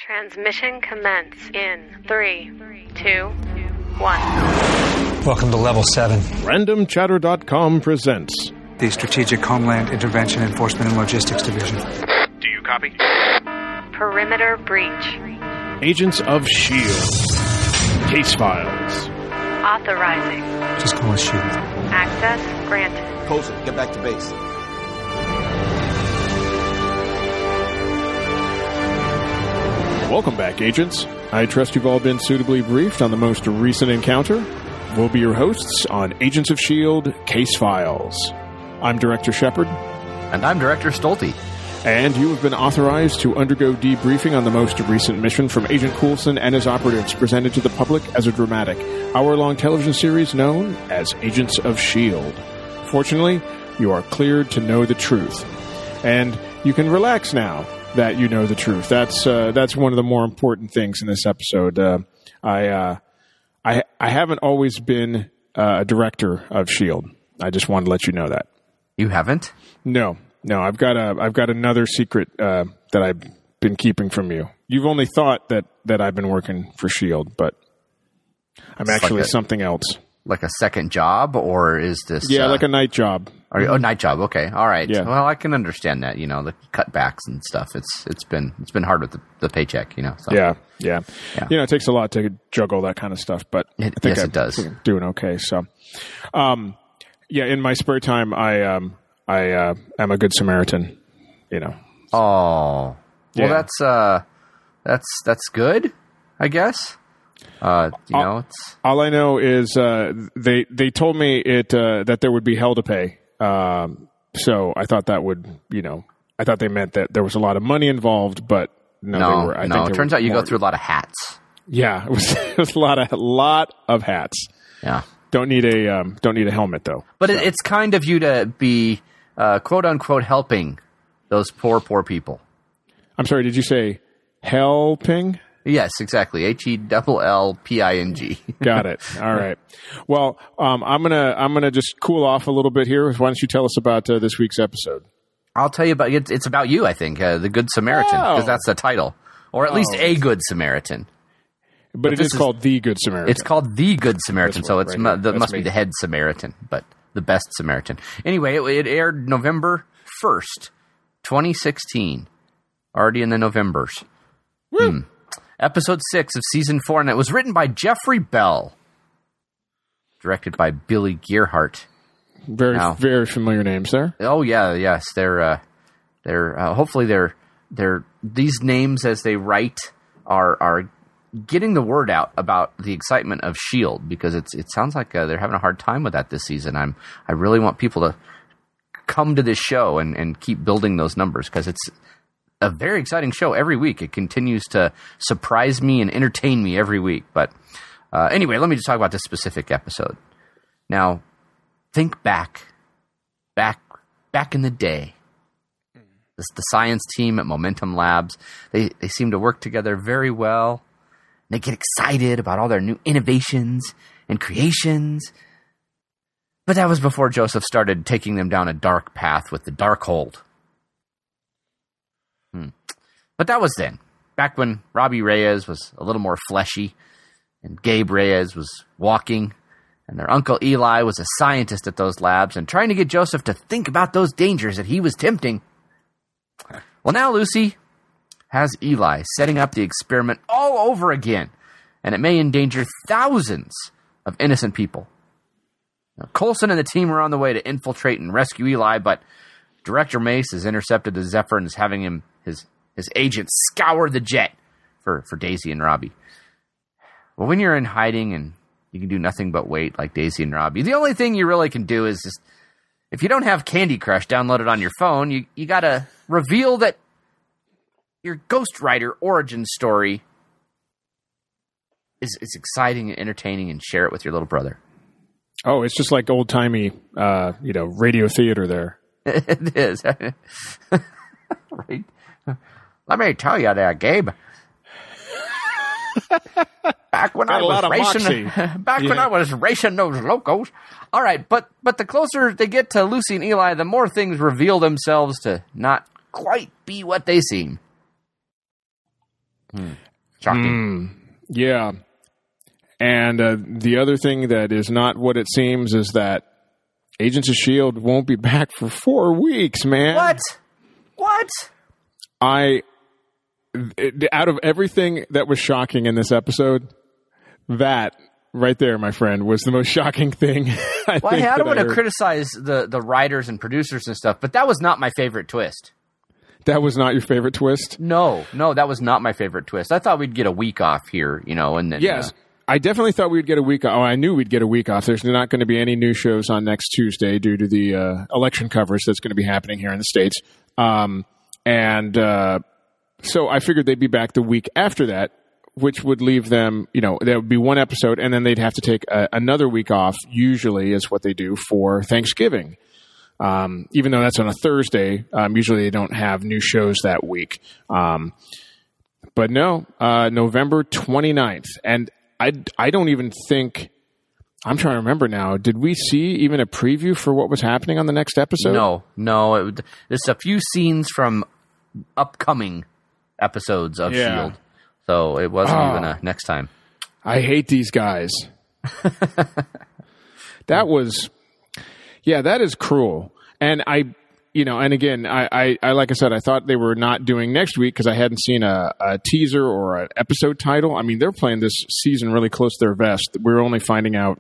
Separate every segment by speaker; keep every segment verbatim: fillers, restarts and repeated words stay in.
Speaker 1: Transmission commence in three, two, one.
Speaker 2: Welcome to Level seven.
Speaker 3: Random Chatter dot com presents
Speaker 4: the Strategic Homeland Intervention Enforcement and Logistics Division.
Speaker 5: Do you copy?
Speaker 1: Perimeter breach.
Speaker 3: Agents of S H I E L D. Case files.
Speaker 1: Authorizing.
Speaker 4: Just call us S H I E L D.
Speaker 1: Access granted.
Speaker 6: Coulson, get back to base.
Speaker 3: Welcome back, agents. I trust you've all been suitably briefed on the most recent encounter. We'll be your hosts on Agents of S H I E L D Case Files. I'm Director Shepard.
Speaker 6: And I'm Director Stolte.
Speaker 3: And you have been authorized to undergo debriefing on the most recent mission from Agent Coulson and his operatives presented to the public as a dramatic, hour-long television series known as Agents of S H I E L D. Fortunately, you are cleared to know the truth. And you can relax now that you know the truth. That's uh, that's one of the more important things in this episode. Uh, I, uh, I I haven't always been uh, a director of S H I E L D. I just wanted to let you know that.
Speaker 6: You haven't?
Speaker 3: No, no. I've got a I've got another secret uh, that I've been keeping from you. You've only thought that, that I've been working for S H I E L D, but I'm
Speaker 6: It's
Speaker 3: actually
Speaker 6: like a-
Speaker 3: something else.
Speaker 6: Like a second job, or is this...
Speaker 3: Yeah,
Speaker 6: uh,
Speaker 3: like a night job.
Speaker 6: Are you, oh, night job. Okay, all right.
Speaker 3: Yeah.
Speaker 6: Well, I can understand that. You know, the cutbacks and stuff. It's it's been it's been hard with the, the paycheck. You know. So.
Speaker 3: Yeah, yeah,
Speaker 6: Yeah.
Speaker 3: You know, it takes a lot to juggle that kind of stuff, but
Speaker 6: It-
Speaker 3: I think
Speaker 6: yes,
Speaker 3: I'm
Speaker 6: it does.
Speaker 3: doing okay. So, um, yeah, in my spare time, I um, I uh, am a good Samaritan. You know.
Speaker 6: Oh, well,
Speaker 3: Yeah.
Speaker 6: that's uh, that's that's good, I guess. Uh, you know, it's
Speaker 3: All I know is uh, they they told me it uh, that there would be hell to pay. Um, so I thought that would, you know, I thought they meant that there was a lot of money involved, but no,
Speaker 6: no,
Speaker 3: they were, I
Speaker 6: no.
Speaker 3: think
Speaker 6: It
Speaker 3: they
Speaker 6: turns
Speaker 3: were
Speaker 6: out you
Speaker 3: more-
Speaker 6: go through a lot of hats.
Speaker 3: Yeah, it was, it was a lot of a lot of hats.
Speaker 6: Yeah,
Speaker 3: Don't need a um, don't need a helmet though.
Speaker 6: but it, it's kind of you to be uh, quote unquote helping those poor poor people.
Speaker 3: I'm sorry. Did you say helping?
Speaker 6: Yes, exactly. H E double L P I N G.
Speaker 3: Got it. All right. Well, um, I'm gonna I'm gonna just cool off a little bit here. Why don't you tell us about uh, this week's episode?
Speaker 6: I'll tell you about it's, it's about you. I think uh, the Good Samaritan, because
Speaker 3: Oh.
Speaker 6: that's the title, or at least
Speaker 3: Oh.
Speaker 6: a Good Samaritan.
Speaker 3: But, it
Speaker 6: this
Speaker 3: is
Speaker 6: is-
Speaker 3: called The Good Samaritan.
Speaker 6: It's called the Good Samaritan,
Speaker 3: This
Speaker 6: so
Speaker 3: one
Speaker 6: it's
Speaker 3: right
Speaker 6: mu-
Speaker 3: here.
Speaker 6: the,
Speaker 3: That's
Speaker 6: must
Speaker 3: me.
Speaker 6: be the head Samaritan, but the best Samaritan. Anyway, it, it aired November first, twenty sixteen. Already in the Novembers. Hmm. Episode six of season four, and it was written by Jeffrey Bell, directed by Billy Gearhart.
Speaker 3: very
Speaker 6: Now-
Speaker 3: very familiar names there.
Speaker 6: Oh yeah, yes, they're uh, they're uh, hopefully they're they're these names as they write are are getting the word out about the excitement of S H I E L D, because it's it sounds like uh, they're having a hard time with that this season. I'm I really want people to come to this show and, and keep building those numbers, because it's a very exciting show every week. It continues to surprise me and entertain me every week. But uh, anyway, let me just talk about this specific episode. Now, think back, back, back in the day. This, the science team at Momentum Labs, they, they seem to work together very well. They get excited about all their new innovations and creations. But that was before Joseph started taking them down a dark path with the Darkhold. Hmm. But that was then, back when Robbie Reyes was a little more fleshy and Gabe Reyes was walking, and their uncle Eli was a scientist at those labs and trying to get Joseph to think about those dangers that he was tempting. Well, now Lucy has Eli setting up the experiment all over again, and it may endanger thousands of innocent people. Now, Coulson and the team are on the way to infiltrate and rescue Eli, but Director Mace has intercepted the Zephyr and is having him his his agent scour the jet for, for Daisy and Robbie. Well, when you're in hiding and you can do nothing but wait like Daisy and Robbie, the only thing you really can do is just, if you don't have Candy Crush downloaded on your phone, you, you gotta reveal that your Ghost Rider origin story is, is exciting and entertaining, and share it with your little brother.
Speaker 3: Oh, it's just like old timey, uh, you know, radio theater there.
Speaker 6: It is. Right. Let me tell you there, Gabe. Back when
Speaker 3: Got
Speaker 6: I
Speaker 3: a lot
Speaker 6: was
Speaker 3: of
Speaker 6: racing,
Speaker 3: moxie.
Speaker 6: back when
Speaker 3: Yeah.
Speaker 6: I was racing those locos. All right, but but the closer they get to Lucy and Eli, the more things reveal themselves to not quite be what they seem. Hmm. Shocking.
Speaker 3: Mm, yeah. And uh, the other thing that is not what it seems is that Agents of S H I E L D won't be back for four weeks, man.
Speaker 6: What? What?
Speaker 3: I, it, out of everything that was shocking in this episode, that right there, my friend, was the most shocking thing. I
Speaker 6: well,
Speaker 3: think
Speaker 6: hey, I don't
Speaker 3: that
Speaker 6: want
Speaker 3: I
Speaker 6: to
Speaker 3: heard.
Speaker 6: criticize the, the writers and producers and stuff, but that was not my favorite twist.
Speaker 3: That was not your favorite twist?
Speaker 6: No, no, that was not my favorite twist. I thought we'd get a week off here, you know, and then
Speaker 3: Yes.
Speaker 6: uh,
Speaker 3: I definitely thought we'd get a week off. Oh, I knew we'd get a week off. There's not going to be any new shows on next Tuesday due to the uh, election coverage that's going to be happening here in the States. Um, and uh, so I figured they'd be back the week after that, which would leave them, you know, there would be one episode, and then they'd have to take a, another week off, usually is what they do for Thanksgiving. Um, even though that's on a Thursday, um, usually they don't have new shows that week. Um, but no, uh, November twenty-ninth. And I, I don't even think, I'm trying to remember now, did we see even a preview for what was happening on the next episode?
Speaker 6: no, no, it, would- there's a few scenes from upcoming episodes of
Speaker 3: Yeah.
Speaker 6: S H I E L D, so it wasn't
Speaker 3: Oh.
Speaker 6: even a next time.
Speaker 3: I hate these guys. That was, yeah, that is cruel. And I, you know, and again, I, I, I like I said, I thought they were not doing next week because I hadn't seen a, a teaser or an episode title. I mean, they're playing this season really close to their vest. We're only finding out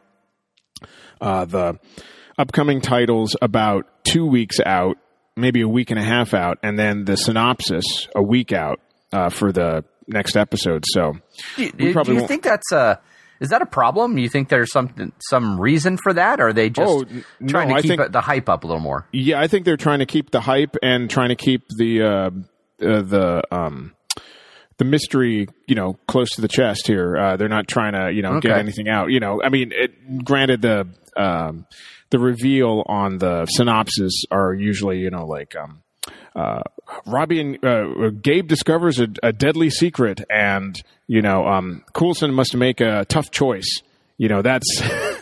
Speaker 3: uh, the upcoming titles about two weeks out, maybe a week and a half out, and then the synopsis a week out uh, for the next episode. So
Speaker 6: Do,
Speaker 3: we
Speaker 6: do
Speaker 3: probably
Speaker 6: you
Speaker 3: won't-
Speaker 6: think that's a is that a problem? Do you think there's some some reason for that, or are they just
Speaker 3: Oh, n-
Speaker 6: trying
Speaker 3: no,
Speaker 6: to
Speaker 3: I
Speaker 6: keep
Speaker 3: think-
Speaker 6: it, the hype up a little more?
Speaker 3: Yeah, I think they're trying to keep the hype and trying to keep the uh, uh, the um, the mystery, you know, close to the chest here. Uh, they're not trying to, you know, get
Speaker 6: Okay.
Speaker 3: anything out. You know, I mean, it, granted, the um, the reveal on the synopsis are usually, you know, like um, uh, Robbie and uh, Gabe discovers a, a deadly secret, and you know, um, Coulson must make a tough choice. You know, that's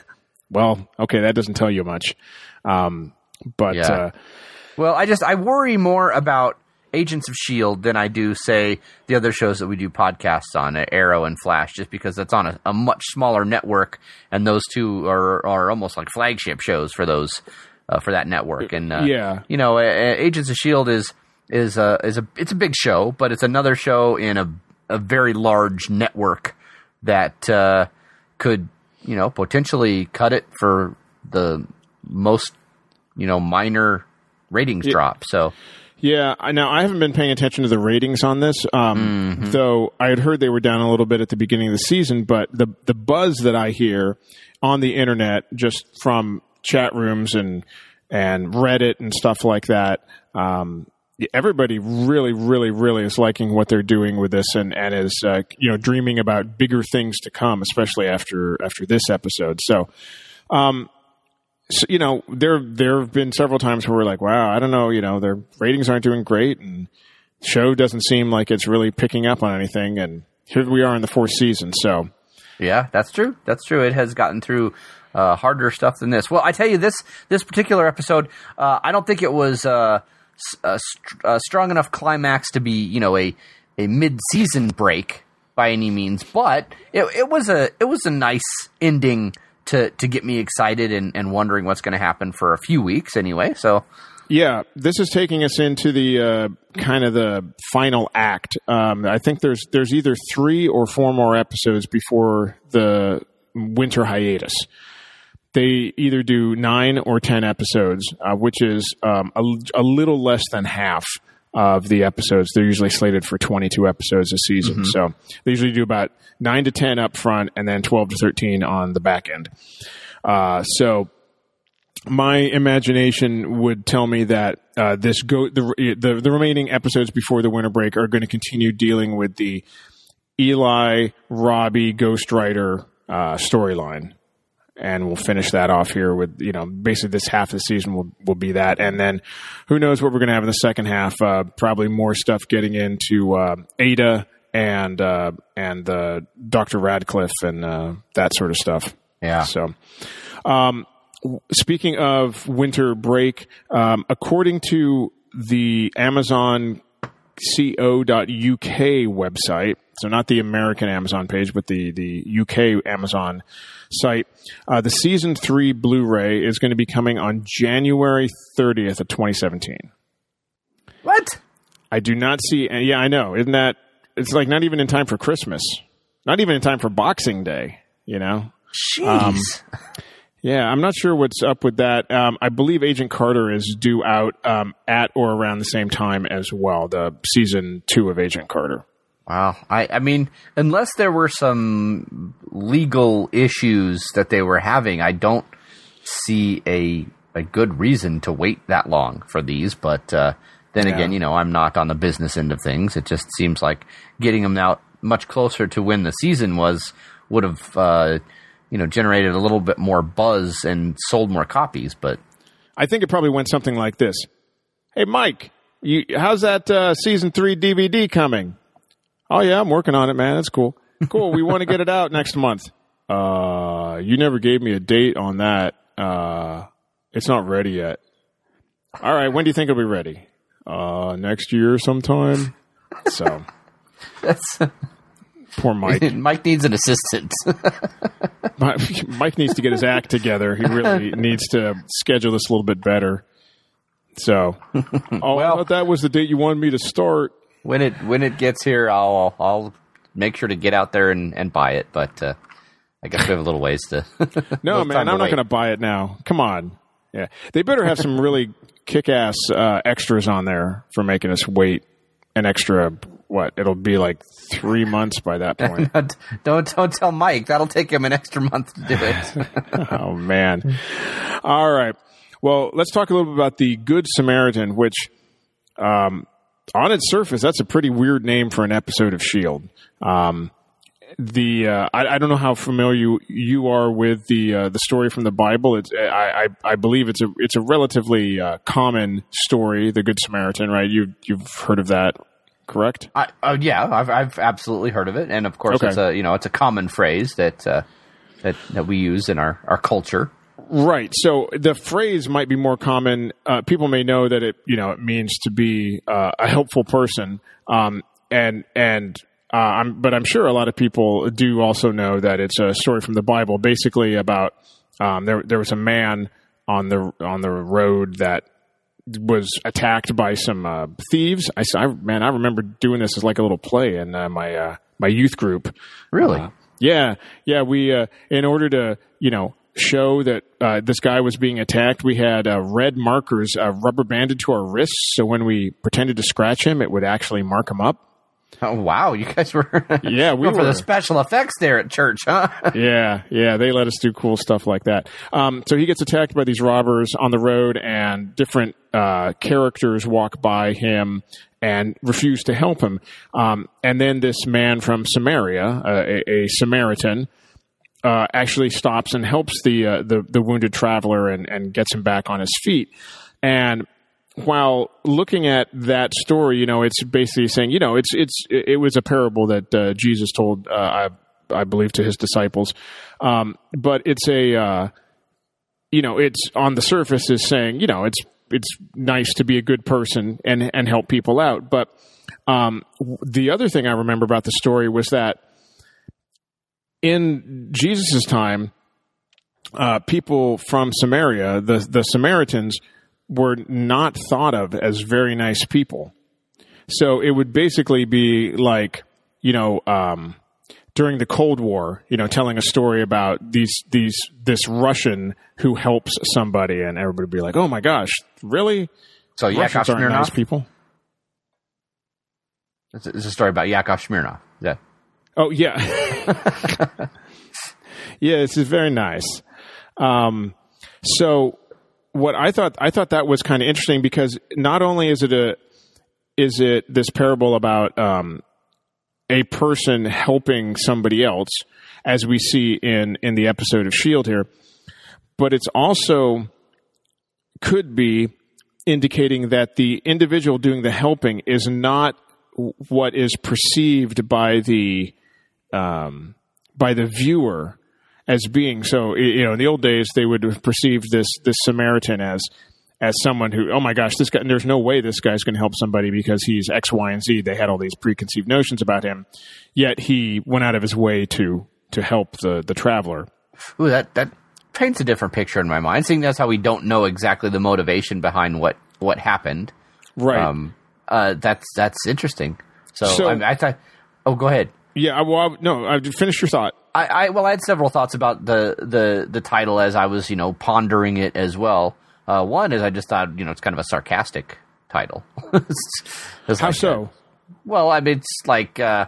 Speaker 3: well, okay, that doesn't tell you much. Um, but
Speaker 6: Yeah.
Speaker 3: uh,
Speaker 6: Well, I just I worry more about Agents of S H I E L D than I do, say, the other shows that we do podcasts on, uh, Arrow and Flash, just because that's on a, a much smaller network, and those two are are almost like flagship shows for those uh, for that network. And uh,
Speaker 3: Yeah.
Speaker 6: you know, uh, Agents of S H I E L D is is a is a it's a big show, but it's another show in a a very large network that uh, could, you know, potentially cut it for the most, you know, minor ratings drop. So.
Speaker 3: Yeah, I now I haven't been paying attention to the ratings on this, um,
Speaker 6: Mm-hmm.
Speaker 3: though I had heard they were down a little bit at the beginning of the season. But the the buzz that I hear on the internet, just from chat rooms and and Reddit and stuff like that, um, everybody really, really, really is liking what they're doing with this, and and is uh, you know dreaming about bigger things to come, especially after after this episode. So. Um, So, you know, there there have been several times where we're like, wow, I don't know, you know, their ratings aren't doing great, and the show doesn't seem like it's really picking up on anything, and here we are in the fourth season, so.
Speaker 6: Yeah, that's true. That's true. It has gotten through uh, harder stuff than this. Well, I tell you, this this particular episode, uh, I don't think it was uh, s- a, st- a strong enough climax to be, you know, a a mid season break by any means, but it, it was a it was a nice ending to to get me excited and, and wondering what's going to happen for a few weeks anyway. So.
Speaker 3: Yeah, this is taking us into the uh, kind of the final act. Um, I think there's there's either three or four more episodes before the winter hiatus. They either do nine or ten episodes, uh, which is um, a, a little less than half of the episodes. They're usually slated for twenty-two episodes a season. Mm-hmm. So they usually do about nine to ten up front and then twelve to thirteen on the back end. Uh, so my imagination would tell me that uh, this go the, the the remaining episodes before the winter break are going to continue dealing with the Eli, Robbie, Ghost Rider uh, storyline. And we'll finish that off here with, you know, basically this half of the season will, will be that. And then who knows what we're going to have in the second half. Uh, probably more stuff getting into uh, Ada and uh, and uh, Doctor Radcliffe and uh, that sort of stuff.
Speaker 6: Yeah.
Speaker 3: So, um, speaking of winter break, um, according to the Amazon co dot U K website, So not the American Amazon page, but the, the U K Amazon site. Uh, the season three Blu-ray is going to be coming on January thirtieth of twenty seventeen.
Speaker 6: What?
Speaker 3: I do not see. Yeah, I know. Isn't that? It's like not even in time for Christmas. Not even in time for Boxing Day. You know.
Speaker 6: Jeez.
Speaker 3: Um, yeah, I'm not sure what's up with that. Um, I believe Agent Carter is due out um, at or around the same time as well. The season two of Agent Carter.
Speaker 6: Wow. I, I mean, unless there were some legal issues that they were having, I don't see a a good reason to wait that long for these. But uh, then
Speaker 3: Yeah.
Speaker 6: again, you know, I'm not on the business end of things. It just seems like getting them out much closer to when the season was would have, uh, you know, generated a little bit more buzz and sold more copies. But
Speaker 3: I think it probably went something like this. Hey, Mike, you, how's that uh, season three D V D coming? Oh, yeah, I'm working on it, man. That's cool. Cool. We want to get it out next month. Uh, you never gave me a date on that. Uh, it's not ready yet. All right. When do you think it'll be ready? Uh, next year sometime. So
Speaker 6: that's
Speaker 3: poor Mike.
Speaker 6: Mike needs an assistant.
Speaker 3: Mike needs to get his act together. He really needs to schedule this a little bit better. So, oh, I thought that was the date you wanted me to start.
Speaker 6: When it when it gets here, I'll I'll make sure to get out there and, and buy it. But uh, I guess we have a little ways to.
Speaker 3: No, man, I'm not going to buy it now. Come on, yeah, they better have some really kick-ass uh, extras on there for making us wait an extra. What? It'll be like three months by that point.
Speaker 6: don't don't tell Mike. That'll take him an extra month to do it.
Speaker 3: Oh man! All right. Well, let's talk a little bit about the Good Samaritan, which. Um, On its surface, that's a pretty weird name for an episode of S H I E L D. Um, the uh, I, I don't know how familiar you, you are with the uh, the story from the Bible. It's I, I, I believe it's a it's a relatively uh, common story, the Good Samaritan, right? You you've heard of that, correct?
Speaker 6: I, uh, yeah, I've I've absolutely heard of it, and of course,
Speaker 3: Okay.
Speaker 6: it's a you know it's a common phrase that uh, that that we use in our, our culture.
Speaker 3: Right. So the phrase might be more common. Uh, people may know that it, you know, it means to be uh, a helpful person. Um, and and uh, I'm, but I'm sure a lot of people do also know that it's a story from the Bible, basically about um, there there was a man on the on the road that was attacked by some uh, thieves. I, I man, I remember doing this as like a little play in uh, my uh, my youth group.
Speaker 6: Really?
Speaker 3: Uh, yeah, yeah. We uh, in order to you know. show that uh, this guy was being attacked, we had uh, red markers uh, rubber banded to our wrists, so when we pretended to scratch him, it would actually mark him up.
Speaker 6: Oh wow, you guys were
Speaker 3: yeah, we
Speaker 6: going for
Speaker 3: were
Speaker 6: the special effects there at church, huh?
Speaker 3: yeah, yeah, they let us do cool stuff like that. Um, so he gets attacked by these robbers on the road, and different uh, characters walk by him and refuse to help him. Um, and then this man from Samaria, uh, a, a Samaritan, Uh, actually stops and helps the uh, the, the wounded traveler and, and gets him back on his feet. And while looking at that story, you know, it's basically saying, you know, it's it's it was a parable that uh, Jesus told, uh, I I believe, to his disciples. Um, but it's a uh, you know, it's on the surface is saying, you know, it's it's nice to be a good person and and help people out. But um, the other thing I remember about the story was that. In Jesus' time, uh, people from Samaria, the, the Samaritans, were not thought of as very nice people. So it would basically be like, you know, um, during the Cold War, you know, telling a story about these these this Russian who helps somebody, and everybody would be like, "Oh my gosh, really?"
Speaker 6: So
Speaker 3: Russians
Speaker 6: Yakov
Speaker 3: aren't nice
Speaker 6: Smirnoff?
Speaker 3: people.
Speaker 6: It's a, it's a story about Yakov Smirnoff. Yeah.
Speaker 3: Oh yeah, yeah. This is very nice. Um, so, what I thought I thought that was kind of interesting because not only is it a is it this parable about um, a person helping somebody else, as we see in in the episode of S H I E L D here, but it's also could be indicating that the individual doing the helping is not what is perceived by the um, by the viewer as being so. You know, in the old days, they would have perceived this this Samaritan as as someone who, oh my gosh, this guy, there's no way this guy's going to help somebody because he's X, Y, and Z. They had all these preconceived notions about him, yet he went out of his way to to help the the traveler.
Speaker 6: Ooh, that that paints a different picture in my mind. Seeing that's how we don't know exactly the motivation behind what what happened.
Speaker 3: Right.
Speaker 6: Um, uh, that's that's interesting. So,
Speaker 3: So-
Speaker 6: I, I thought. Oh, go ahead.
Speaker 3: Yeah. Well, I, no. I finish your thought.
Speaker 6: I, I well, I had several thoughts about the, the, the title as I was, you know, pondering it as well. Uh, one is I just thought, you know, it's kind of a sarcastic title. It's- it's
Speaker 3: How
Speaker 6: like,
Speaker 3: so?
Speaker 6: uh, well, I mean, it's like, uh,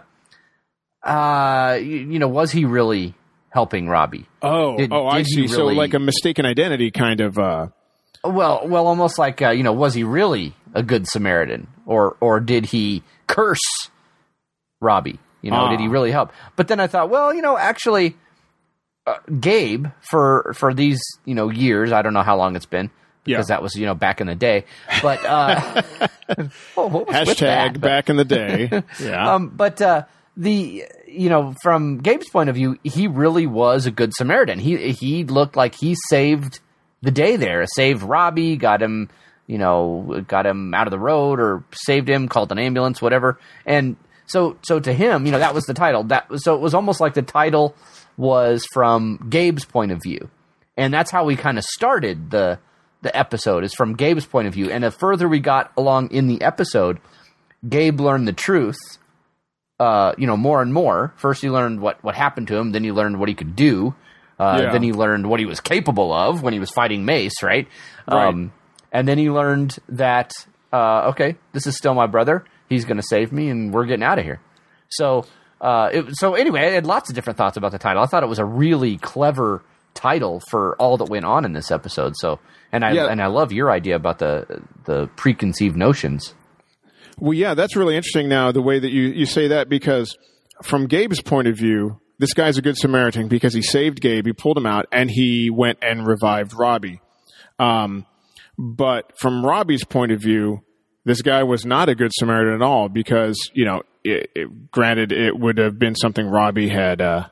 Speaker 6: uh, you, you know, was he really helping Robbie?
Speaker 3: Oh,
Speaker 6: Did-
Speaker 3: oh, I
Speaker 6: did he
Speaker 3: see.
Speaker 6: really-
Speaker 3: So like a mistaken identity kind of. Uh,
Speaker 6: Well, well, almost like, uh, you know, was he really a good Samaritan, or or did he curse Robbie? You know,
Speaker 3: Ah.
Speaker 6: did he really help? But then I thought, well, you know, actually, uh, Gabe for for these you know years, I don't know how long it's been because
Speaker 3: Yeah.
Speaker 6: that was you know back in the day. But uh, well, what was with that?
Speaker 3: hashtag
Speaker 6: But-
Speaker 3: back in the day. Yeah.
Speaker 6: Um, but uh, the you know from Gabe's point of view, he really was a good Samaritan. He he looked like he saved the day there, saved Robbie, got him you know got him out of the road or saved him, called an ambulance, whatever. And so so to him, you know that was the title. That so it was almost like the title was from Gabe's point of view, and that's how we kind of started the the episode is from Gabe's point of view. And the further we got along in the episode, Gabe learned the truth. Uh, you know, more and more. First, he learned what, what happened to him. Then he learned what he could do. Uh,
Speaker 3: Yeah.
Speaker 6: Then he learned what he was capable of when he was fighting Mace, right?
Speaker 3: Right.
Speaker 6: Um, and then he learned that, uh, okay, this is still my brother. He's going to save me, and we're getting out of here. So, uh, it, so anyway, I had lots of different thoughts about the title. I thought it was a really clever title for all that went on in this episode. So, and I
Speaker 3: Yeah.
Speaker 6: and I love your idea about the the preconceived notions.
Speaker 3: Well, yeah, that's really interesting now, the way that you, you say that, because from Gabe's point of view, this guy's a good Samaritan because he saved Gabe, he pulled him out, and he went and revived Robbie. Um, but from Robbie's point of view, this guy was not a good Samaritan at all because, you know, it, it, granted, it would have been something Robbie had uh,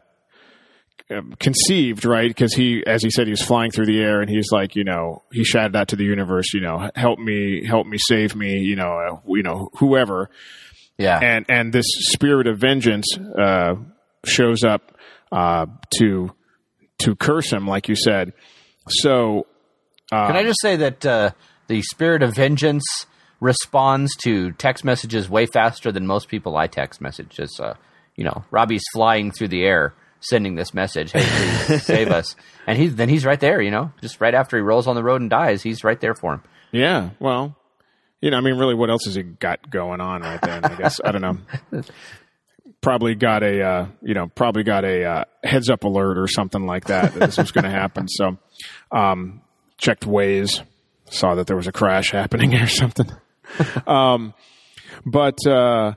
Speaker 3: conceived, right? Because he, as he said, he was flying through the air, and he's like, you know, he shouted out to the universe, you know, help me, help me, save me, you know, uh, you know, whoever.
Speaker 6: Yeah.
Speaker 3: And and this spirit of vengeance uh, shows up uh, to to curse him, like you said. So, uh,
Speaker 6: Can I just say that uh, the spirit of vengeance responds to text messages way faster than most people I text messages. Uh, you know, Robbie's flying through the air, sending this message, "Hey, please save us," and he's then he's right there. You know, just right after he rolls on the road and dies, he's right there for him.
Speaker 3: yeah, well, you know, I mean, really, what else has he got going on right then? I guess I don't know. Probably got a, uh, you know, probably got a uh, heads up alert or something like that that this was going to happen. So, um, checked Waze, saw that there was a crash happening or something. um, but uh,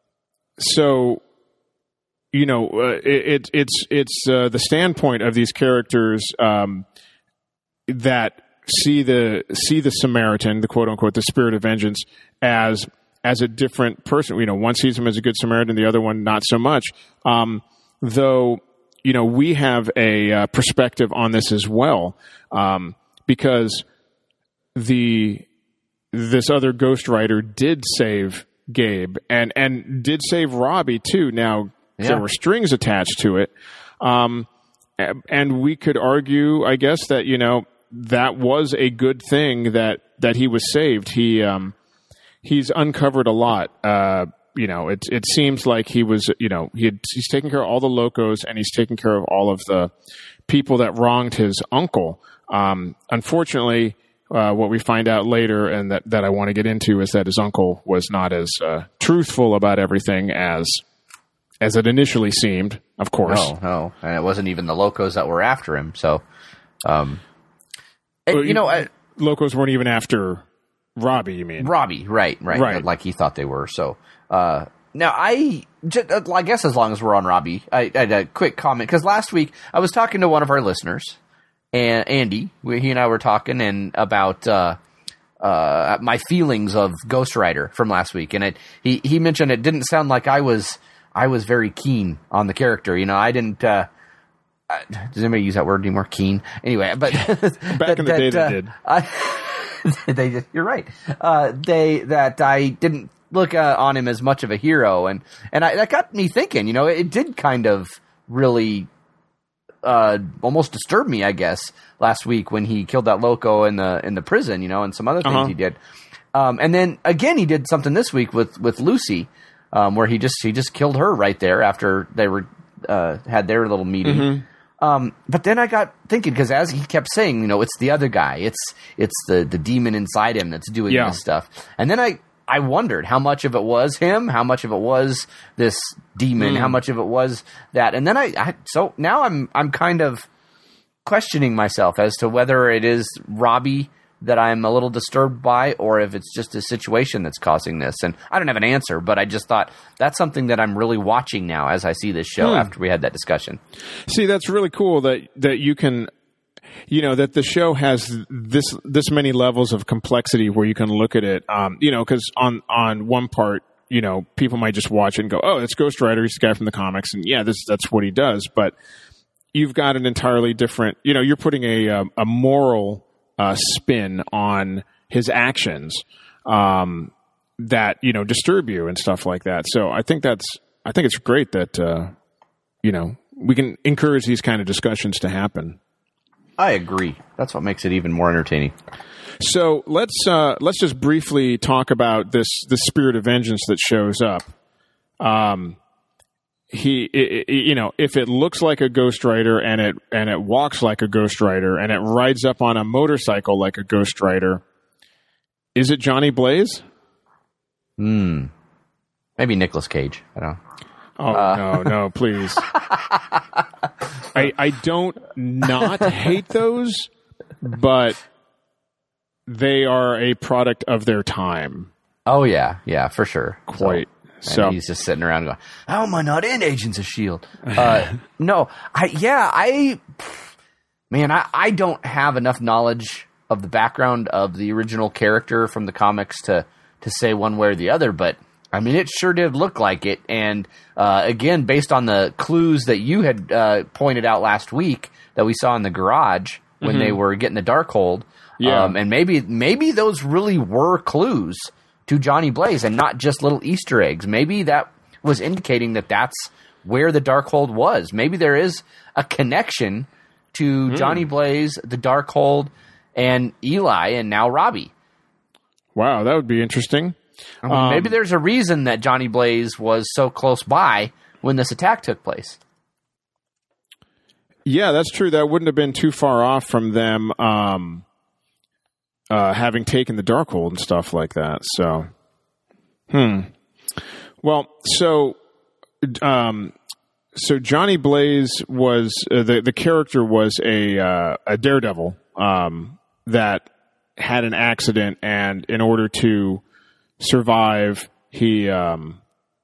Speaker 3: so, you know, uh, it, it, it's it's uh, the standpoint of these characters um, that see the see the Samaritan, the quote unquote, the spirit of vengeance, as as a different person. You know, one sees him as a good Samaritan, the other one not so much. Um, though, you know, we have a uh, perspective on this as well, um, because the this other ghostwriter did save Gabe and and did save Robbie too. Now
Speaker 6: Yeah.
Speaker 3: there were strings attached to it, um, and we could argue, I guess, that you know that was a good thing that that he was saved. He um, he's uncovered a lot. Uh, you know, it it seems like he was, you know, he had, he's taken care of all the locos and he's taken care of all of the people that wronged his uncle. Um, unfortunately, uh, what we find out later, and that, that I want to get into, is that his uncle was not as uh, truthful about everything as as it initially seemed. Of course,
Speaker 6: No, no, and it wasn't even the locos that were after him. So, um, and,
Speaker 3: Well,
Speaker 6: you know, I,
Speaker 3: locos weren't even after Robbie. You mean?
Speaker 6: Robbie, right, right,
Speaker 3: Right.
Speaker 6: like he thought they were. So, uh, now I, just, uh, I guess as long as we're on Robbie, I, I had a quick comment because last week I was talking to one of our listeners, and Andy, we, he and I were talking and about uh, uh, my feelings of Ghost Rider from last week, and it, he he mentioned it didn't sound like I was I was very keen on the character. You know, I didn't. Uh, uh, does anybody use that word anymore? Keen. Anyway, but
Speaker 3: Back in the day, they did.
Speaker 6: I, they, you're right. Uh, they that I didn't look uh, on him as much of a hero, and and I, that got me thinking. You know, it did kind of really uh, almost disturb me, I guess, last week when he killed that loco in the in the prison. You know, and some other things
Speaker 3: uh-huh.
Speaker 6: he did. Um, and then again, he did something this week with with Lucy, um, where he just he just killed her right there after they were uh, had their little meeting.
Speaker 3: Mm-hmm.
Speaker 6: Um, but then I got thinking, because as he kept saying, you know, it's the other guy, it's it's the, the demon inside him that's doing
Speaker 3: yeah.
Speaker 6: this stuff. And then I, I wondered how much of it was him, how much of it was this demon,
Speaker 3: mm.
Speaker 6: how much of it was that. And then I, I, so now I'm I'm kind of questioning myself as to whether it is Robbie that I'm a little disturbed by, or if it's just a situation that's causing this. And I don't have an answer, but I just thought that's something that I'm really watching now as I see this show
Speaker 3: hmm.
Speaker 6: after we had that discussion.
Speaker 3: See, that's really cool that, that you can, you know, that the show has this, this many levels of complexity where you can look at it, um, you know, cause on, on one part, you know, people might just watch it and go, oh, it's Ghost Rider. He's the guy from the comics. And yeah, this, that's what he does. But you've got an entirely different, you know, you're putting a, a moral, Uh, spin on his actions um, that, you know, disturb you and stuff like that. So I think that's, I think it's great that, uh, you know, we can encourage these kind of discussions to happen.
Speaker 6: I agree. That's what makes it even more entertaining.
Speaker 3: So let's uh, let's just briefly talk about this this spirit of vengeance that shows up. Um, he, it, it, you know, if it looks like a Ghost Rider and it and it walks like a Ghost Rider and it rides up on a motorcycle like a Ghost Rider, is it Johnny Blaze?
Speaker 6: Hmm. Maybe Nicolas Cage. I don't know.
Speaker 3: Oh uh. no, no, please! I I don't not hate those, but they are a product of their time.
Speaker 6: Oh yeah, yeah, for sure.
Speaker 3: Quite.
Speaker 6: So.
Speaker 3: So
Speaker 6: and he's just sitting around going, how am I not in Agents of S H I E L D? Uh, no, I, yeah, I, man, I, I don't have enough knowledge of the background of the original character from the comics to, to say one way or the other, but I mean, it sure did look like it. And, uh, again, based on the clues that you had, uh, pointed out last week that we saw in the garage when mm-hmm. they were getting the Darkhold.
Speaker 3: Yeah.
Speaker 6: Um, and maybe, maybe those really were clues to Johnny Blaze and not just little Easter eggs. Maybe that was indicating that that's where the Darkhold was. Maybe there is a connection to mm. Johnny Blaze, the Darkhold, and Eli, and now Robbie.
Speaker 3: Wow, that would be interesting.
Speaker 6: I mean, um, maybe there's a reason that Johnny Blaze was so close by when this attack took place.
Speaker 3: Yeah, that's true. That wouldn't have been too far off from them um, uh, having taken the Darkhold and stuff like that. So, hmm. Well, so, um, so Johnny Blaze was uh, the the character was a uh, a daredevil um, that had an accident, and in order to survive, he um,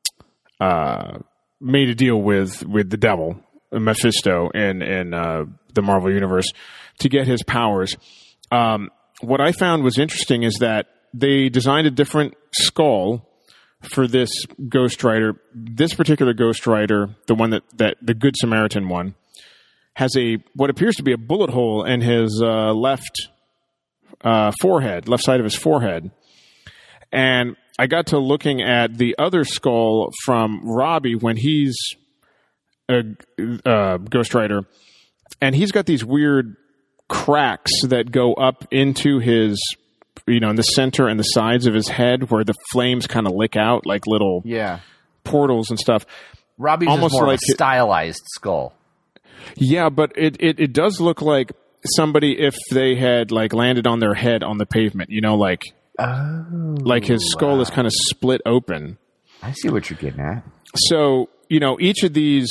Speaker 3: uh, made a deal with with the devil, Mephisto, in in uh, the Marvel Universe to get his powers. Um, what I found was interesting is that they designed a different skull for this Ghost Rider. This particular Ghost Rider, the one that, that the Good Samaritan one, has a what appears to be a bullet hole in his uh, left uh, forehead, left side of his forehead. And I got to looking at the other skull from Robbie when he's a, a Ghost Rider, and he's got these weird cracks that go up into his, you know, in the center and the sides of his head where the flames kind of lick out like little
Speaker 6: yeah.
Speaker 3: portals and stuff.
Speaker 6: Robbie's almost is more like of a stylized skull.
Speaker 3: Yeah, but it, it, it does look like somebody if they had like landed on their head on the pavement, you know, like oh, like his skull wow. is kind of split open.
Speaker 6: I see what you're getting at. So,
Speaker 3: you know, each of these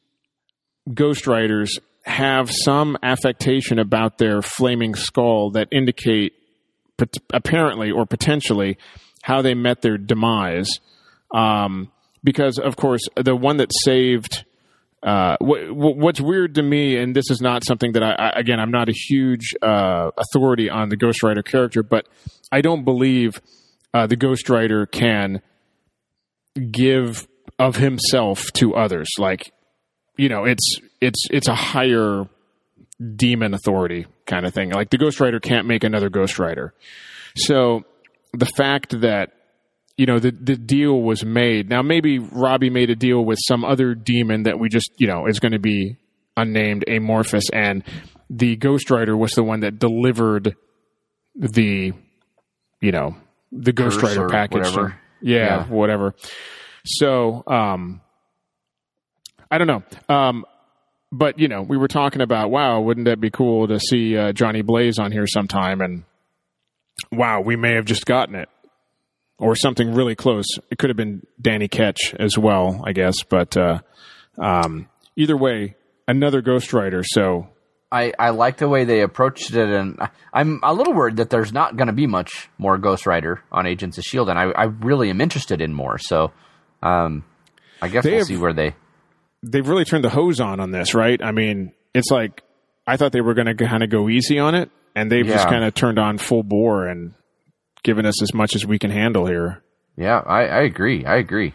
Speaker 3: Ghost Riders have some affectation about their flaming skull that indicate apparently or potentially how they met their demise. Um, because, of course, the one that saved... Uh, w- w- what's weird to me, and this is not something that I, I again, I'm not a huge uh, authority on the Ghost Rider character, but I don't believe uh, the Ghost Rider can give of himself to others. Like, you know, it's it's it's a higher demon authority kind of thing. Like the Ghost Rider can't make another Ghost Rider. So the fact that, you know, the, the deal was made. Now, maybe Robbie made a deal with some other demon that we just, you know, is going to be unnamed, amorphous, and the Ghost Rider was the one that delivered the, you know, the Ghost
Speaker 6: Curse
Speaker 3: Rider package.
Speaker 6: Whatever.
Speaker 3: Yeah,
Speaker 6: Yeah.
Speaker 3: whatever. So, um, I don't know. Um, but, you know, we were talking about, wow, wouldn't that be cool to see uh, Johnny Blaze on here sometime? And wow, we may have just gotten it. Or something really close. It could have been Danny Ketch as well, I guess. But uh, um, either way, another Ghost Rider. So
Speaker 6: I, I like the way they approached it, and I'm a little worried that there's not going to be much more Ghost Rider on Agents of S H I E L D, and I, I really am interested in more. So um, I guess
Speaker 3: They
Speaker 6: we'll
Speaker 3: have-
Speaker 6: see where they...
Speaker 3: they've really turned the hose on on this, right? I mean, it's like I thought they were going to kind of go easy on it, and they've just
Speaker 6: Yeah.
Speaker 3: kind of turned on full bore and given us as much as we can handle here.
Speaker 6: Yeah, I, I agree. I agree.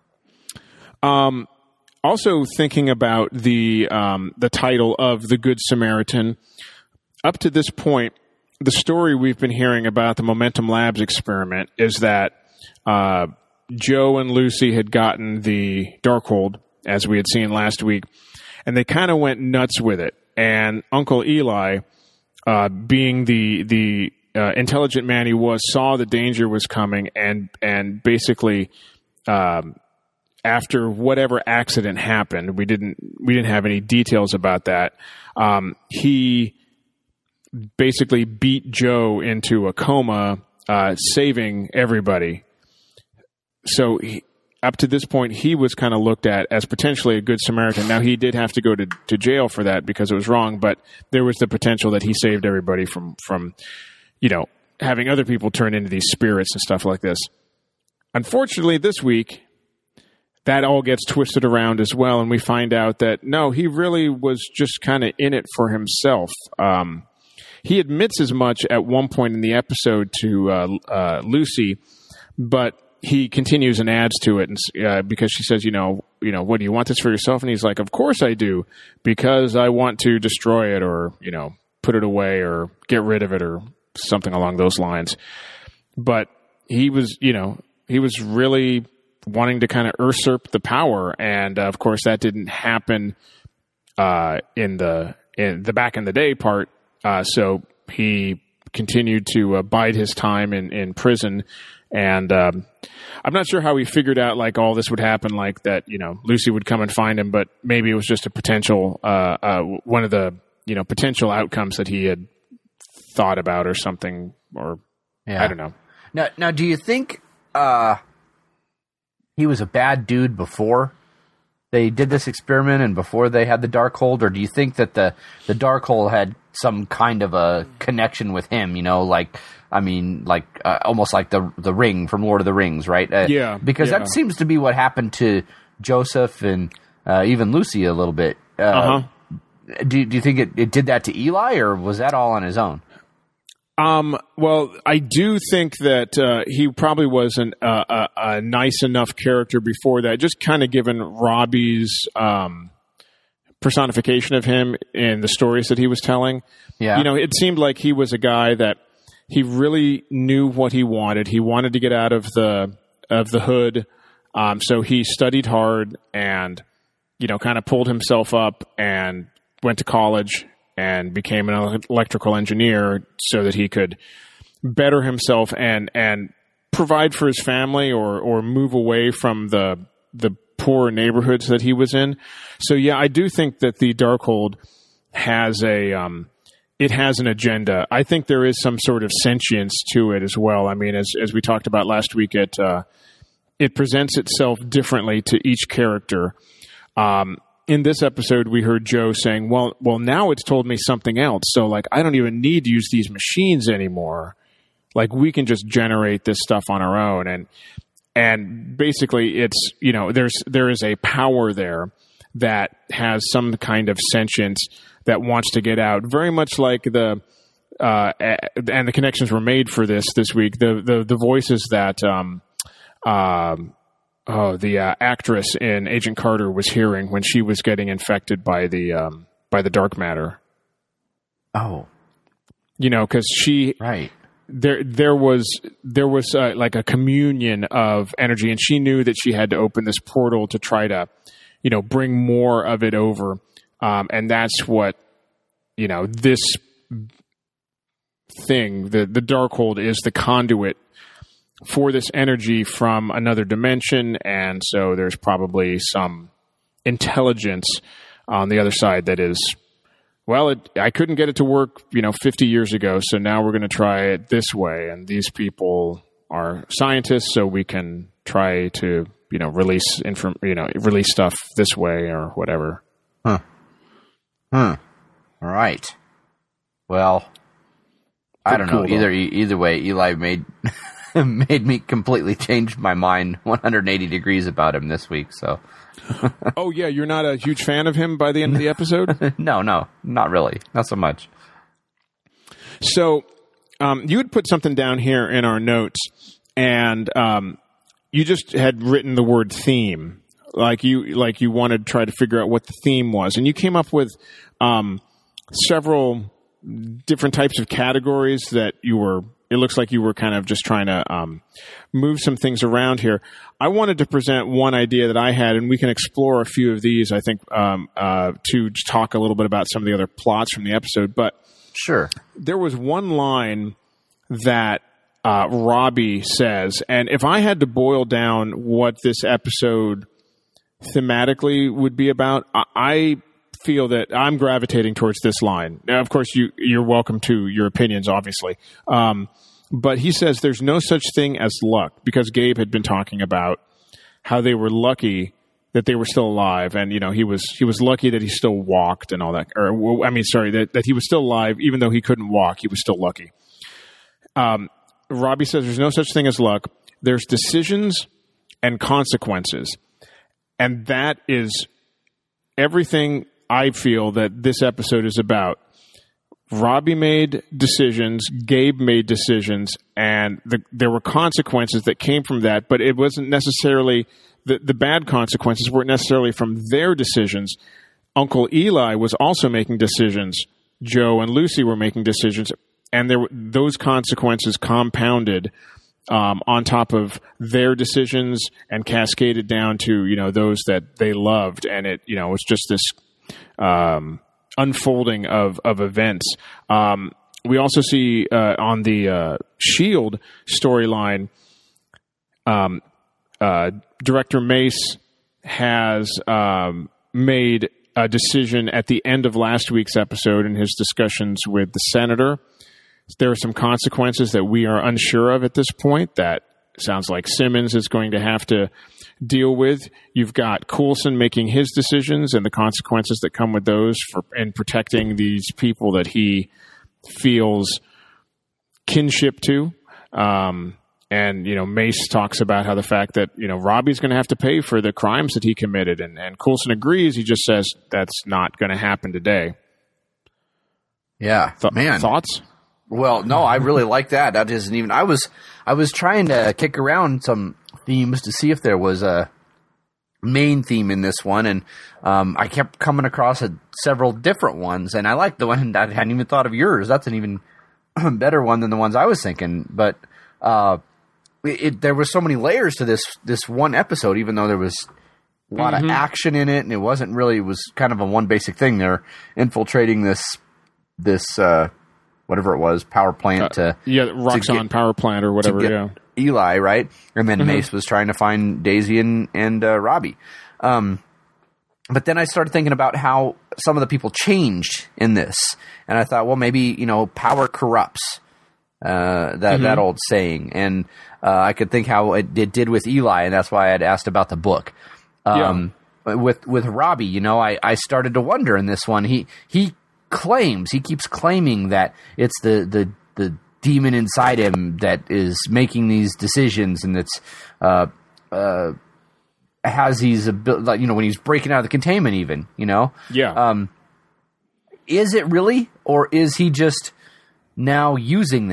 Speaker 3: Um, also thinking about the um, the title of The Good Samaritan, up to this point, the story we've been hearing about the Momentum Labs experiment is that uh, Joe and Lucy had gotten the Darkhold, as we had seen last week, and they kind of went nuts with it. And Uncle Eli, uh, being the the uh, intelligent man he was, saw the danger was coming, and and basically, um, after whatever accident happened, we didn't we didn't have any details about that. Um, he basically beat Joe into a coma, uh, saving everybody. So he, up to this point, he was kind of looked at as potentially a good Samaritan. Now, he did have to go to, to jail for that because it was wrong, but there was the potential that he saved everybody from, from, you know, having other people turn into these spirits and stuff like this. Unfortunately, this week, that all gets twisted around as well, and we find out that, no, he really was just kind of in it for himself. Um, he admits as much at one point in the episode to uh, uh, Lucy, but he continues and adds to it, and uh, because she says, you know, you know, what, do you want this for yourself? And he's like, of course I do, because I want to destroy it, or, you know, put it away, or get rid of it, or something along those lines. But he was, you know, he was really wanting to kind of usurp the power, and uh, of course that didn't happen uh, in the in the back in the day part. Uh, so he continued to uh, bide his time in, in prison. And um, I'm not sure how he figured out like all this would happen, like that, you know, Lucy would come and find him, but maybe it was just a potential, uh, uh, one of the, you know, potential outcomes that he had thought about or something, or
Speaker 6: Yeah.
Speaker 3: I don't know.
Speaker 6: Now, now, do you think uh, he was a bad dude before they did this experiment and before they had the Darkhold, or do you think that the the Darkhold had some kind of a connection with him? You know, like I mean, like uh, almost like the the ring from Lord of the Rings, right? Uh,
Speaker 3: Yeah,
Speaker 6: because
Speaker 3: yeah.
Speaker 6: that seems to be what happened to Joseph and uh, even Lucy a little bit. Uh,
Speaker 3: Uh-huh.
Speaker 6: Do do you think it, it did that to Eli, or was that all on his own?
Speaker 3: Um, well, I do think that uh, he probably was an, uh, a, a nice enough character before that, just kind of given Robbie's um, personification of him in the stories that he was telling.
Speaker 6: Yeah.
Speaker 3: You know, it seemed like he was a guy that he really knew what he wanted. He wanted to get out of the of the hood, um, so he studied hard and, you know, kind of pulled himself up and went to college and became an electrical engineer so that he could better himself and and provide for his family, or or move away from the the poor neighborhoods that he was in. So yeah, I do think that the Darkhold has a um, it has an agenda. I think there is some sort of sentience to it as well. I mean, as as we talked about last week, it uh, it presents itself differently to each character. Um, in this episode, we heard Joe saying, well, well, now it's told me something else. So, like, I don't even need to use these machines anymore. Like, we can just generate this stuff on our own. And, and basically it's, you know, there's, there is a power there that has some kind of sentience that wants to get out. Very much like the, uh, and the connections were made for this, this week. The, the, the voices that, um, um, Oh, the uh, actress in Agent Carter was hearing when she was getting infected by the um, by the dark matter.
Speaker 6: Oh,
Speaker 3: you know, because she
Speaker 6: right.
Speaker 3: there there was there was uh, like a communion of energy, and she knew that she had to open this portal to try to, you know, bring more of it over, um, and that's what, you know, this thing, the the Darkhold, is the conduit for this energy from another dimension, and so there's probably some intelligence on the other side that is, well, it, I couldn't get it to work, you know, fifty years ago, so now we're going to try it this way, and these people are scientists, so we can try to, you know, release inform, you know, release stuff this way or whatever.
Speaker 6: Huh. Huh. All right. Well, I don't
Speaker 3: cool,
Speaker 6: know. Either either way, Eli made made me completely change my mind one hundred eighty degrees about him this week. So.
Speaker 3: Oh yeah, you're not a huge fan of him by the end of the episode?
Speaker 6: no, no, not really, not so much.
Speaker 3: So, um, you had put something down here in our notes, and um, you just had written the word theme, like you like you wanted to try to figure out what the theme was, and you came up with um, several different types of categories that you were. It looks like you were kind of just trying to um, move some things around here. I wanted to present one idea that I had, and we can explore a few of these, I think, um, uh, to talk a little bit about some of the other plots from the episode. But
Speaker 6: sure,
Speaker 3: there was one line that uh, Robbie says, and if I had to boil down what this episode thematically would be about, I, I feel that I'm gravitating towards this line. Now, of course, you, you're welcome to your opinions, obviously. Um, but he says there's no such thing as luck, because Gabe had been talking about how they were lucky that they were still alive. And, you know, he was, he was lucky that he still walked and all that. Or, I mean, sorry, that, that he was still alive, even though he couldn't walk, he was still lucky. Um, Robbie says there's no such thing as luck. There's decisions and consequences. And that is everything I feel that this episode is about. Robbie made decisions, Gabe made decisions, and the, there were consequences that came from that, but it wasn't necessarily, the, the bad consequences weren't necessarily from their decisions. Uncle Eli was also making decisions. Joe and Lucy were making decisions, and there were, those consequences compounded um, on top of their decisions and cascaded down to, you know, those that they loved, and it, you know, was just this Um, unfolding of, of events. Um, we also see uh, on the uh, SHIELD storyline, um, uh, Director Mace has um, made a decision at the end of last week's episode in his discussions with the Senator. There are some consequences that we are unsure of at this point that sounds like Simmons is going to have to deal with. You've got Coulson making his decisions and the consequences that come with those for in protecting these people that he feels kinship to. Um, and, you know, Mace talks about how the fact that, you know, Robbie's going to have to pay for the crimes that he committed. And, and Coulson agrees. He just says that's not going to happen today.
Speaker 6: Yeah.
Speaker 3: Th-
Speaker 6: man.
Speaker 3: Thoughts?
Speaker 6: Well, no, I really like that. That isn't even, I was, I was trying to kick around some themes to see if there was a main theme in this one, and um, I kept coming across a, several different ones, and I like the one that I hadn't even thought of yours. That's an even better one than the ones I was thinking. But uh, it, it, there were so many layers to this this one episode, even though there was a lot mm-hmm. of action in it, and it wasn't really, it was kind of a one basic thing. They're infiltrating this this uh, whatever it was power plant
Speaker 3: uh,
Speaker 6: to
Speaker 3: yeah Roxxon
Speaker 6: to get,
Speaker 3: power plant or whatever. Yeah.
Speaker 6: Eli, right? And then mm-hmm. Mace was trying to find Daisy and, and uh, Robbie. Um, but then I started thinking about how some of the people changed in this. And I thought, well, maybe, you know, power corrupts, uh, that, mm-hmm. that old saying. And uh, I could think how it, it did with Eli, and that's why I had asked about the book. Um, yeah. With with Robbie, you know, I, I started to wonder in this one. He he claims, he keeps claiming that it's the the, the demon inside him that is making these decisions, and that's uh, uh, has these abilities, you know, when he's breaking out of the containment, even, you know,
Speaker 3: yeah.
Speaker 6: Um, is it really, or is he just now using that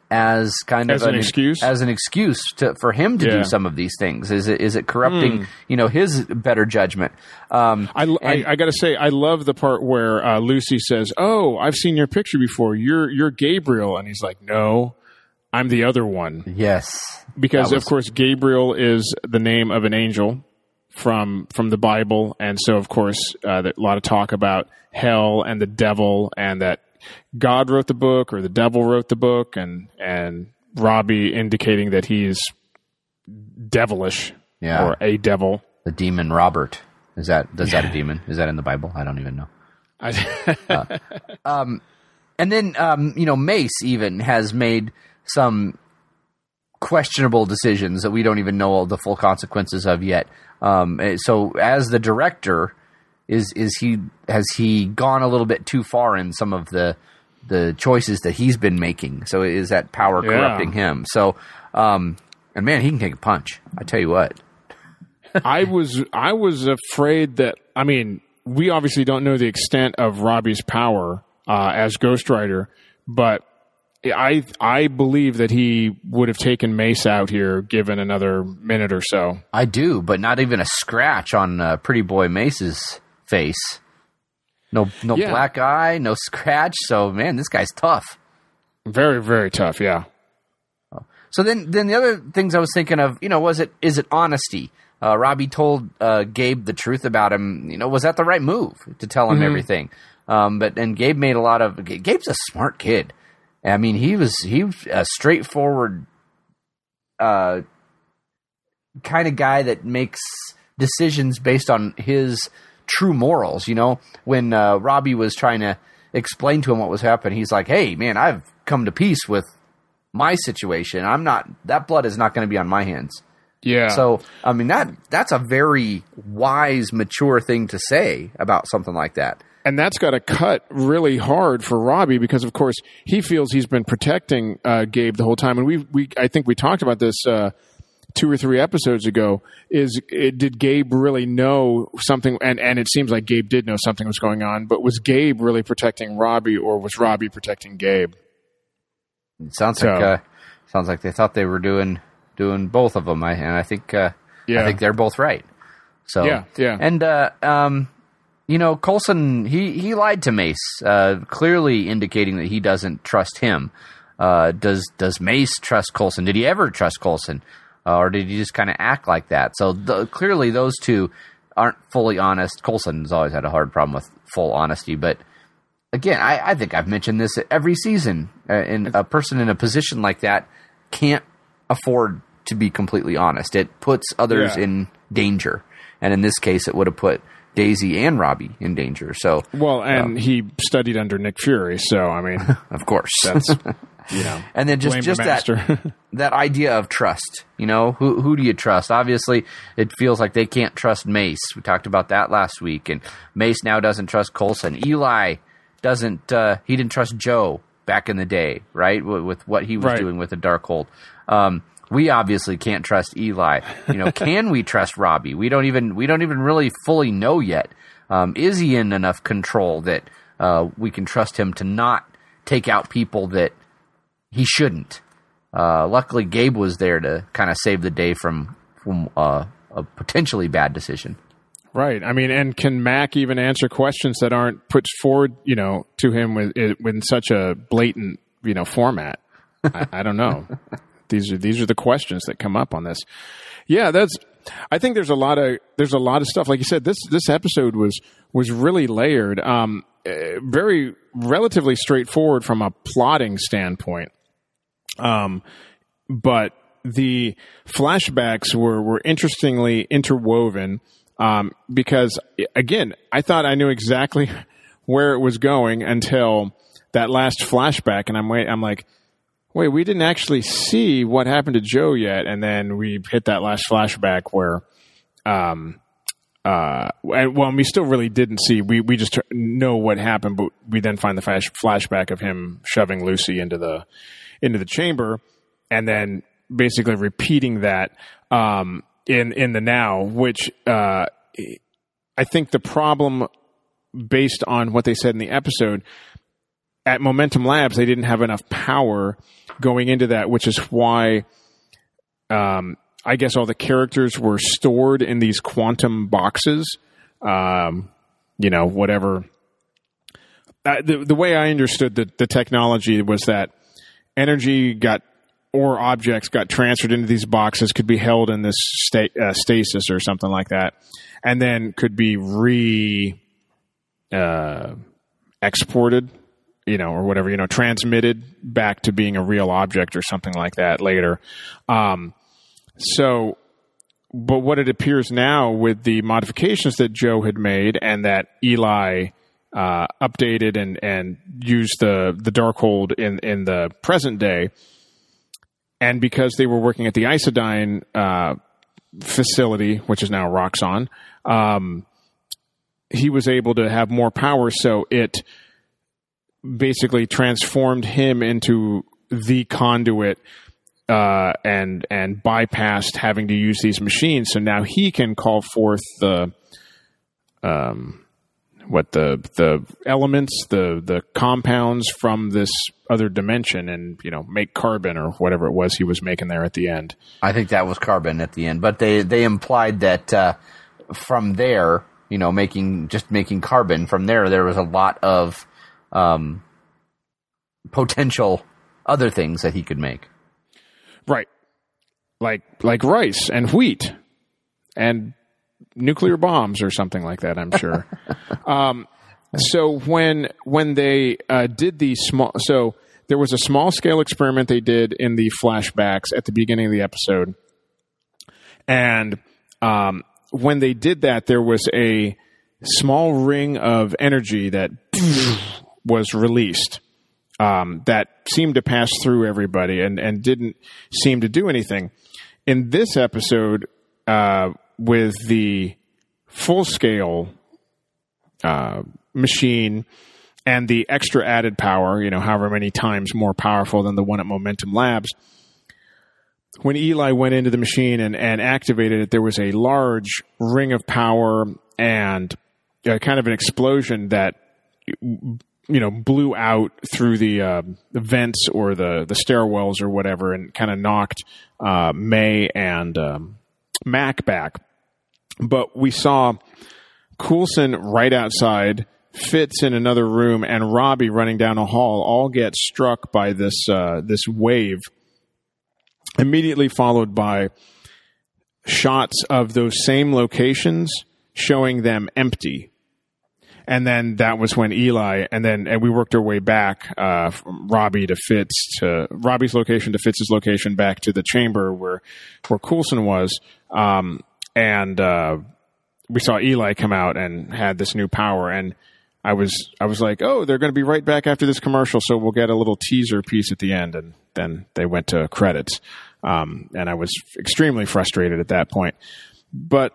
Speaker 6: as kind
Speaker 3: as
Speaker 6: of
Speaker 3: an, an excuse,
Speaker 6: as an excuse to, for him to
Speaker 3: yeah.
Speaker 6: do some of these things. Is it is it corrupting, mm. you know, his better judgment? Um,
Speaker 3: I,
Speaker 6: and,
Speaker 3: I, I got to say, I love the part where uh, Lucy says, "Oh, I've seen your picture before. You're you're Gabriel," and he's like, "No, I'm the other one."
Speaker 6: Yes,
Speaker 3: because
Speaker 6: was,
Speaker 3: of course Gabriel is the name of an angel from from the Bible, and so of course uh, a lot of talk about hell and the devil, and that God wrote the book or the devil wrote the book, and and Robbie indicating that he's devilish,
Speaker 6: yeah.
Speaker 3: or a devil.
Speaker 6: The demon Robert. Is that is that a demon? Is that in the Bible? I don't even know. uh, um, and then um, you know, Mace even has made some questionable decisions that we don't even know all the full consequences of yet. Um, so as the director, is is he has he gone a little bit too far in some of the the choices that he's been making? So is that power
Speaker 3: yeah.
Speaker 6: corrupting him? So um, and man, he can take a punch. I tell you what.
Speaker 3: I was I was afraid that, I mean, we obviously don't know the extent of Robbie's power uh, as Ghost Rider, but I I believe that he would have taken Mace out here given another minute or so.
Speaker 6: I do, but not even a scratch on uh, Pretty Boy Mace's face. No no
Speaker 3: yeah.
Speaker 6: black eye, no scratch. So man, this guy's tough.
Speaker 3: Very very tough, yeah.
Speaker 6: So then then the other things I was thinking of, you know, was it is it honesty? Uh, Robbie told uh, Gabe the truth about him. You know, was that the right move to tell him mm-hmm. everything? Um, but and Gabe made a lot of. Gabe's a smart kid. I mean, he was he was a straightforward uh, kind of guy that makes decisions based on his true morals. You know, when uh, Robbie was trying to explain to him what was happening, he's like, "Hey, man, I've come to peace with my situation. I'm not that blood is not going to be on my hands."
Speaker 3: Yeah.
Speaker 6: So, I mean, that that's a very wise, mature thing to say about something like that.
Speaker 3: And that's got to cut really hard for Robbie because, of course, he feels he's been protecting uh, Gabe the whole time. And we, we, I think we talked about this uh, two or three episodes ago. Is it, did Gabe really know something? And, and it seems like Gabe did know something was going on. But was Gabe really protecting Robbie, or was Robbie protecting Gabe?
Speaker 6: It sounds so, like uh, sounds like they thought they were doing. Doing both of them, I, and I think uh,
Speaker 3: yeah.
Speaker 6: I think they're both right. So
Speaker 3: yeah, yeah.
Speaker 6: And uh, um, you know, Coulson he he lied to Mace, uh, clearly indicating that he doesn't trust him. Uh, does does Mace trust Coulson? Did he ever trust Coulson, uh, or did he just kind of act like that? So the, clearly, those two aren't fully honest. Coulson's always had a hard problem with full honesty, but again, I, I think I've mentioned this every season. Uh, and a person in a position like that can't afford to be completely honest. It puts others
Speaker 3: yeah.
Speaker 6: in danger. And in this case, it would have put Daisy and Robbie in danger. So,
Speaker 3: well, and
Speaker 6: um,
Speaker 3: he studied under Nick Fury. So, I mean,
Speaker 6: of course,
Speaker 3: that's, you know,
Speaker 6: and then just, just that, that idea of trust, you know, who, who do you trust? Obviously it feels like they can't trust Mace. We talked about that last week, and Mace now doesn't trust Coulson. Eli doesn't, uh, he didn't trust Joe back in the day, right? With, with what he was
Speaker 3: right.
Speaker 6: doing with the Darkhold. Um, we obviously can't trust Eli. You know, can we trust Robbie? We don't even we don't even really fully know yet. Um, is he in enough control that uh, we can trust him to not take out people that he shouldn't? Uh, luckily, Gabe was there to kind of save the day from from uh, a potentially bad decision.
Speaker 3: Right. I mean, and can Mac even answer questions that aren't put forward, you know, to him with in such a blatant, you know, format? I, I don't know. These are these are the questions that come up on this. Yeah, that's. I think there's a lot of there's a lot of stuff. Like you said, this this episode was was really layered, um, very relatively straightforward from a plotting standpoint. Um, but the flashbacks were were interestingly interwoven. Um, because again, I thought I knew exactly where it was going until that last flashback, and I'm wait, I'm like. Wait, we didn't actually see what happened to Joe yet, and then we hit that last flashback where, um, uh, well, we still really didn't see. We we just know what happened, but we then find the flash, flashback of him shoving Lucy into the into the chamber, and then basically repeating that um, in in the now. Which uh, I think the problem, based on what they said in the episode. at Momentum Labs, they didn't have enough power going into that, which is why um, I guess all the characters were stored in these quantum boxes. Um, you know, whatever. Uh, the, the way I understood the, the technology was that energy got, or objects got transferred into these boxes, could be held in this sta- uh, stasis or something like that, and then could be re uh, exported, you know, or whatever, you know, transmitted back to being a real object or something like that later. Um, so, but what it appears now with the modifications that Joe had made and that Eli uh, updated and, and used the, the Darkhold in, in the present day, and because they were working at the Isodyne uh, facility, which is now Roxxon, um, he was able to have more power, so it basically transformed him into the conduit uh, and and bypassed having to use these machines. So now he can call forth the um, what the the elements, the the compounds from this other dimension, and you know make carbon or whatever it was he was making there at the end.
Speaker 6: I think that was carbon at the end, but they they implied that uh, from there, you know, making just making carbon from there, there was a lot of um, potential other things that he could make.
Speaker 3: Right, like like rice and wheat and nuclear bombs or something like that, I'm sure. um, so when when they uh, did the small, so there was a small scale experiment they did in the flashbacks at the beginning of the episode, and um, when they did that, there was a small ring of energy that was released um, that seemed to pass through everybody and, and didn't seem to do anything. In this episode, uh, with the full-scale uh, machine and the extra added power, you know, however many times more powerful than the one at Momentum Labs, when Eli went into the machine and, and activated it, there was a large ring of power and uh, kind of an explosion that, you know, blew out through the, uh, the vents or the, the stairwells or whatever and kind of knocked uh, May and um, Mac back. But we saw Coulson right outside, Fitz in another room, and Robbie running down a hall all get struck by this uh, this wave, immediately followed by shots of those same locations showing them empty. And then that was when Eli, and then and we worked our way back uh, from Robbie to Fitz, to Robbie's location to Fitz's location, back to the chamber where where Coulson was. Um, and uh, we saw Eli come out and had this new power. And I was I was like, oh, they're going to be right back after this commercial, so we'll get a little teaser piece at the end. And then they went to credits. Um, and I was extremely frustrated at that point. But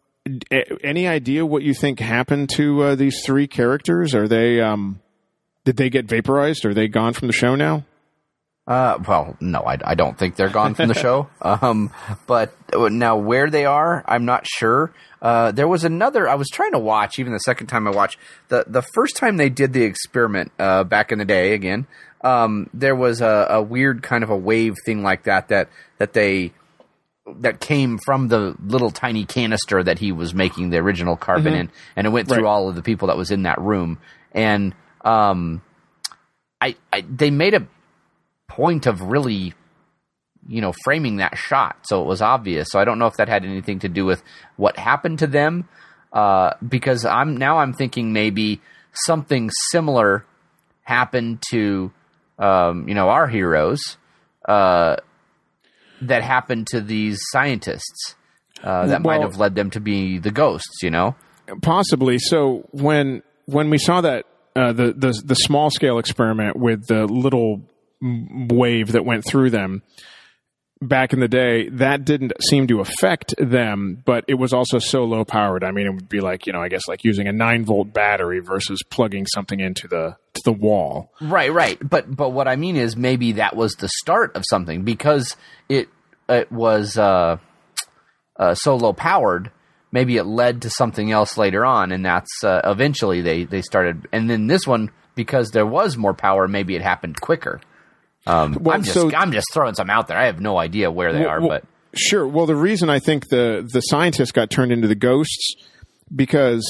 Speaker 3: any idea what you think happened to uh, these three characters? Are they um, did they get vaporized? Are they gone from the show now?
Speaker 6: Uh, well, no, I, I don't think they're gone from the show. Um, but now where they are, I'm not sure. Uh, there was another, I was trying to watch, even the second time I watched, the, the first time they did the experiment, uh, back in the day again, um, there was a, a weird kind of a wave thing like that, that, that they, that came from the little tiny canister that he was making the original carbon mm-hmm. in, and it went through right. all of the people that was in that room. And, um, I, I, they made a point of really, you know, framing that shot so it was obvious. So I don't know if that had anything to do with what happened to them, uh, because I'm now I'm thinking maybe something similar happened to, um, you know, our heroes, uh, that happened to these scientists uh, that well, might have led them to be the ghosts, you know?
Speaker 3: Possibly. So when when we saw that uh, the, the the small scale experiment with the little wave that went through them back in the day, that didn't seem to affect them, but it was also so low powered. I mean, it would be like, you know, I guess like using a nine volt battery versus plugging something into the to the wall.
Speaker 6: Right, right. But but what I mean is maybe that was the start of something, because it it was uh, uh, so low powered. maybe it led to something else later on, and that's uh, eventually they, they started. And then this one, because there was more power, maybe it happened quicker. Um,
Speaker 3: well,
Speaker 6: I'm just
Speaker 3: so,
Speaker 6: I'm just throwing some out there. I have no idea where they
Speaker 3: well,
Speaker 6: are,
Speaker 3: well,
Speaker 6: but
Speaker 3: sure. Well, the reason I think the the scientists got turned into the ghosts because,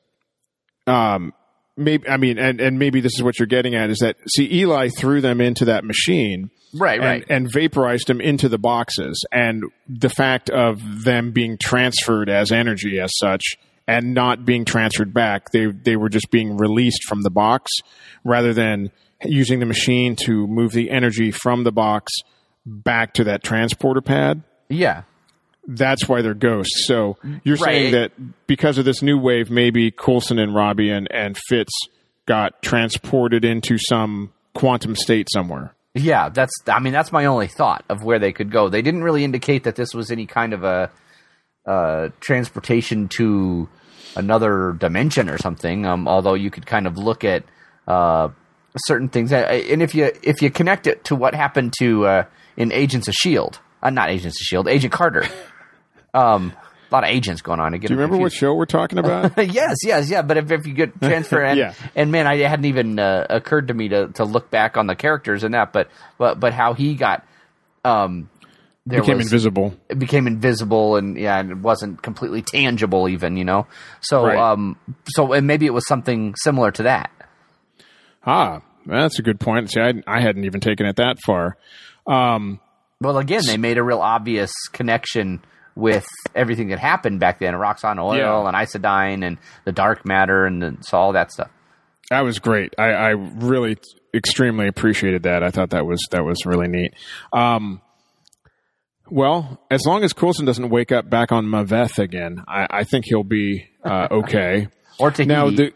Speaker 3: um, maybe I mean, and and maybe this is what you're getting at is that see, Eli threw them into that machine.
Speaker 6: Right,
Speaker 3: and,
Speaker 6: right.
Speaker 3: and vaporized them into the boxes. And the fact of them being transferred as energy as such and not being transferred back, they they were just being released from the box rather than using the machine to move the energy from the box back to that transporter pad.
Speaker 6: Yeah.
Speaker 3: That's why they're ghosts. So you're
Speaker 6: Right.
Speaker 3: saying that because of this new wave, maybe Coulson and Robbie and, and Fitz got transported into some quantum state somewhere.
Speaker 6: Yeah, that's. I mean, that's my only thought of where they could go. They didn't really indicate that this was any kind of a uh, transportation to another dimension or something. Um, although you could kind of look at uh, certain things, and if you if you connect it to what happened to uh, in Agents of S H I E L D, uh, not Agents of S H I E L D, Agent Carter. Um, a lot of agents going on. I get
Speaker 3: Do you remember
Speaker 6: confused.
Speaker 3: what show we're talking about?
Speaker 6: yes, yes, yeah. But if, if you get transfer and
Speaker 3: Yeah.
Speaker 6: and man, I it hadn't even uh, occurred to me to, to look back on the characters and that, but but but how he got um there
Speaker 3: Became
Speaker 6: was,
Speaker 3: invisible.
Speaker 6: It became invisible and yeah, and it wasn't completely tangible even, you know. So
Speaker 3: Right.
Speaker 6: um so and maybe it was something similar to that.
Speaker 3: Ah, that's a good point. See, I, I hadn't even taken it that far. Um,
Speaker 6: Well, again, they made a real obvious connection with everything that happened back then, Roxxon oil
Speaker 3: Yeah.
Speaker 6: and isodyne and the dark matter and the, so all that stuff.
Speaker 3: That was great. I, I really extremely appreciated that. I thought that was that was really neat. Um, well, as long as Coulson doesn't wake up back on Maveth again, I, I think he'll be uh, okay.
Speaker 6: Or Tahiti.
Speaker 3: Now, the,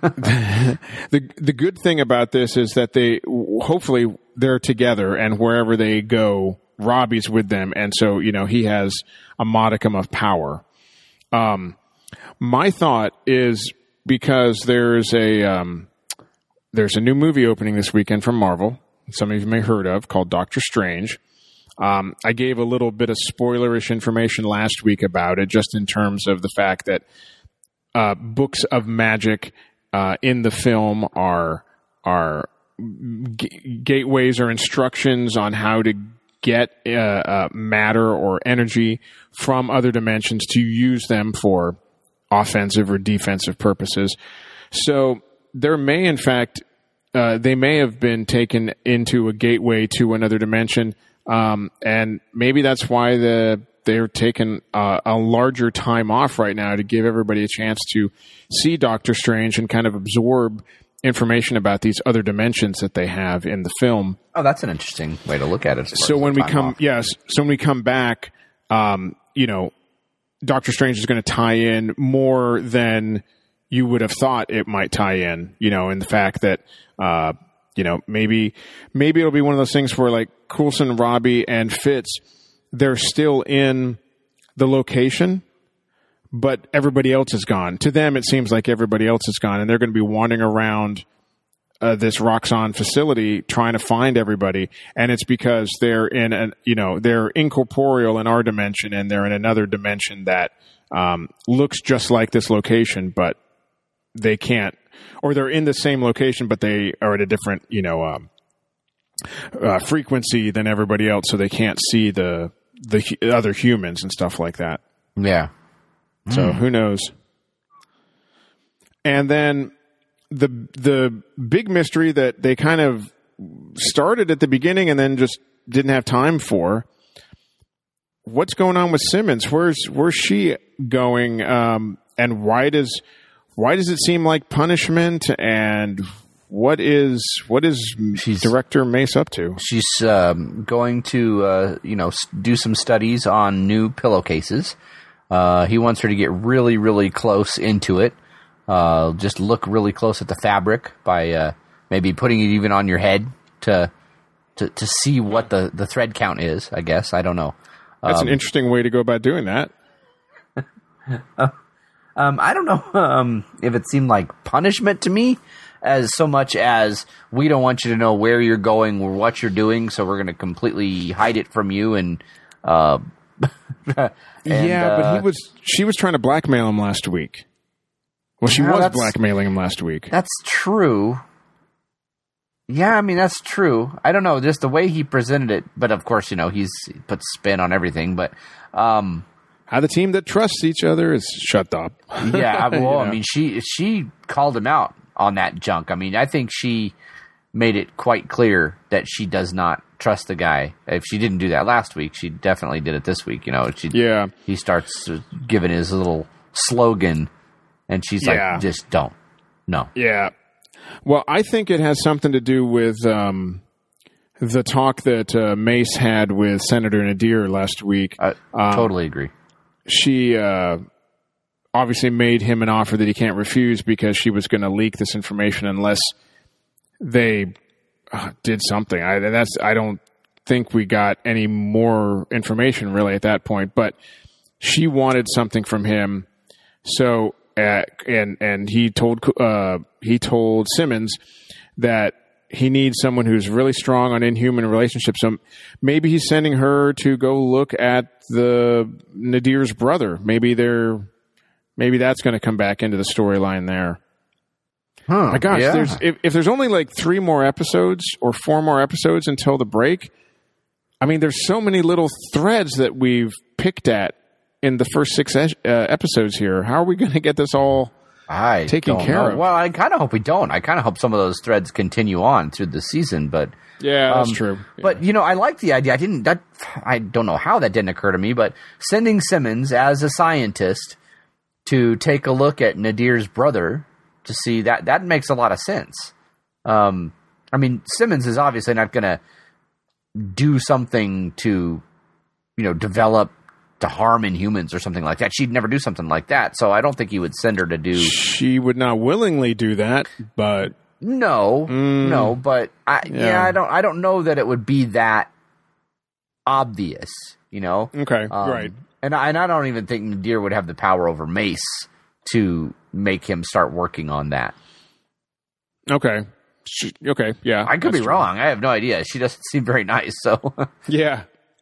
Speaker 3: the the good thing about this is that they hopefully they're together, and wherever they go, Robbie's with them, and so you know he has a modicum of power. Um, my thought is because there's a um, there's a new movie opening this weekend from Marvel. Some of you may have heard of called Doctor Strange. Um, I gave a little bit of spoilerish information last week about it, just in terms of the fact that uh, books of magic uh, in the film are are g- gateways or instructions on how to get uh, uh, matter or energy from other dimensions to use them for offensive or defensive purposes. So there may, in fact, uh, they may have been taken into a gateway to another dimension, um, and maybe that's why the they're taking uh, a larger time off right now to give everybody a chance to see Doctor Strange and kind of absorb information about these other dimensions that they have in the film.
Speaker 6: Oh, that's an interesting way to look at it.
Speaker 3: So when we come,
Speaker 6: off.
Speaker 3: yes, so when we come back, um, you know, Doctor Strange is going to tie in more than you would have thought it might tie in, you know, in the fact that, uh, you know, maybe, maybe it'll be one of those things where like Coulson, Robbie, and Fitz, they're still in the location, but everybody else is gone. To them, it seems like everybody else is gone, and they're going to be wandering around uh, this Roxxon facility trying to find everybody. And it's because they're in an, you know, they're incorporeal in our dimension, and they're in another dimension that um, looks just like this location, but they can't, or they're in the same location, but they are at a different, you know, um, uh, frequency than everybody else, so they can't see the the hu- other humans and stuff like that.
Speaker 6: Yeah.
Speaker 3: So who knows? And then the the big mystery that they kind of started at the beginning and then just didn't have time for. What's going on with Simmons? Where's where's she going? Um, and why does why does it seem like punishment? And what is what is
Speaker 6: She's-
Speaker 3: Director Mace up to?
Speaker 6: She's um, going to, uh, you know, s- do some studies on new pillowcases. Uh, he wants her to get really, really close into it. Uh, just look really close at the fabric by uh, maybe putting it even on your head to to, to see what the, the thread count is, I guess. I don't know.
Speaker 3: That's an interesting way to go about doing that.
Speaker 6: Um, I don't know um, if it seemed like punishment to me as so much as we don't want you to know where you're going or what you're doing, so we're going to completely hide it from you and uh, And,
Speaker 3: yeah, but
Speaker 6: uh,
Speaker 3: he was. She was trying to blackmail him last week. Well, she
Speaker 6: Yeah,
Speaker 3: was
Speaker 6: that's-
Speaker 3: blackmailing him last week.
Speaker 6: That's true. Yeah, I mean, that's true. I don't know, just the way he presented it. But, of course, you know, he's he puts spin on everything. But, um,
Speaker 3: How the team that trusts each other is shut up.
Speaker 6: yeah, well,
Speaker 3: You know?
Speaker 6: I mean, she she called him out on that junk. I mean, I think she made it quite clear that she does not trust the guy. If she didn't do that last week, she definitely did it this week. You know, she,
Speaker 3: Yeah.
Speaker 6: he starts giving his little slogan, and she's
Speaker 3: Yeah.
Speaker 6: like, just don't. No.
Speaker 3: Yeah. Well, I think it has something to do with um, the talk that uh, Mace had with Senator Nadir last week.
Speaker 6: I totally agree.
Speaker 3: She uh, obviously made him an offer that he can't refuse because she was going to leak this information unless they uh, did something. I that's I don't think we got any more information really at that point, but she wanted something from him. So uh, and and he told uh, he told Simmons that he needs someone who's really strong on inhuman relationships. So maybe he's sending her to go look at the Nadir's brother. Maybe they're maybe that's going to come back into the storyline there.
Speaker 6: Huh,
Speaker 3: My gosh,
Speaker 6: yeah.
Speaker 3: there's if, if there's only like three more episodes or four more episodes until the break, I mean, there's so many little threads that we've picked at in the first six uh, episodes here. How are we going to get this all
Speaker 6: I
Speaker 3: taken
Speaker 6: don't
Speaker 3: care
Speaker 6: know.
Speaker 3: of?
Speaker 6: Well, I kind of hope we don't. I kind of hope some of those threads continue on through the season, but
Speaker 3: Yeah, that's
Speaker 6: um,
Speaker 3: true.
Speaker 6: But you know, I like the idea. I didn't. That I don't know how that didn't occur to me, but sending Simmons as a scientist to take a look at Nadir's brother to see that that makes a lot of sense. Um, I mean, Simmons is obviously not going to do something to, you know, develop to harm Inhumans or something like that. She'd never do something like that. So I don't think he would send her to do.
Speaker 3: She would not willingly do that, but
Speaker 6: No, no, but I, yeah.
Speaker 3: Yeah.
Speaker 6: I don't, I don't know that it would be that obvious, you know?
Speaker 3: okay,
Speaker 6: Um,
Speaker 3: right.
Speaker 6: And I, and I don't even think Nadir would have the power over Mace to make him start working on that.
Speaker 3: Okay. Sh- Okay, yeah.
Speaker 6: I could
Speaker 3: that's
Speaker 6: be
Speaker 3: true.
Speaker 6: wrong. I have no idea. She doesn't seem very nice, so.
Speaker 3: Yeah.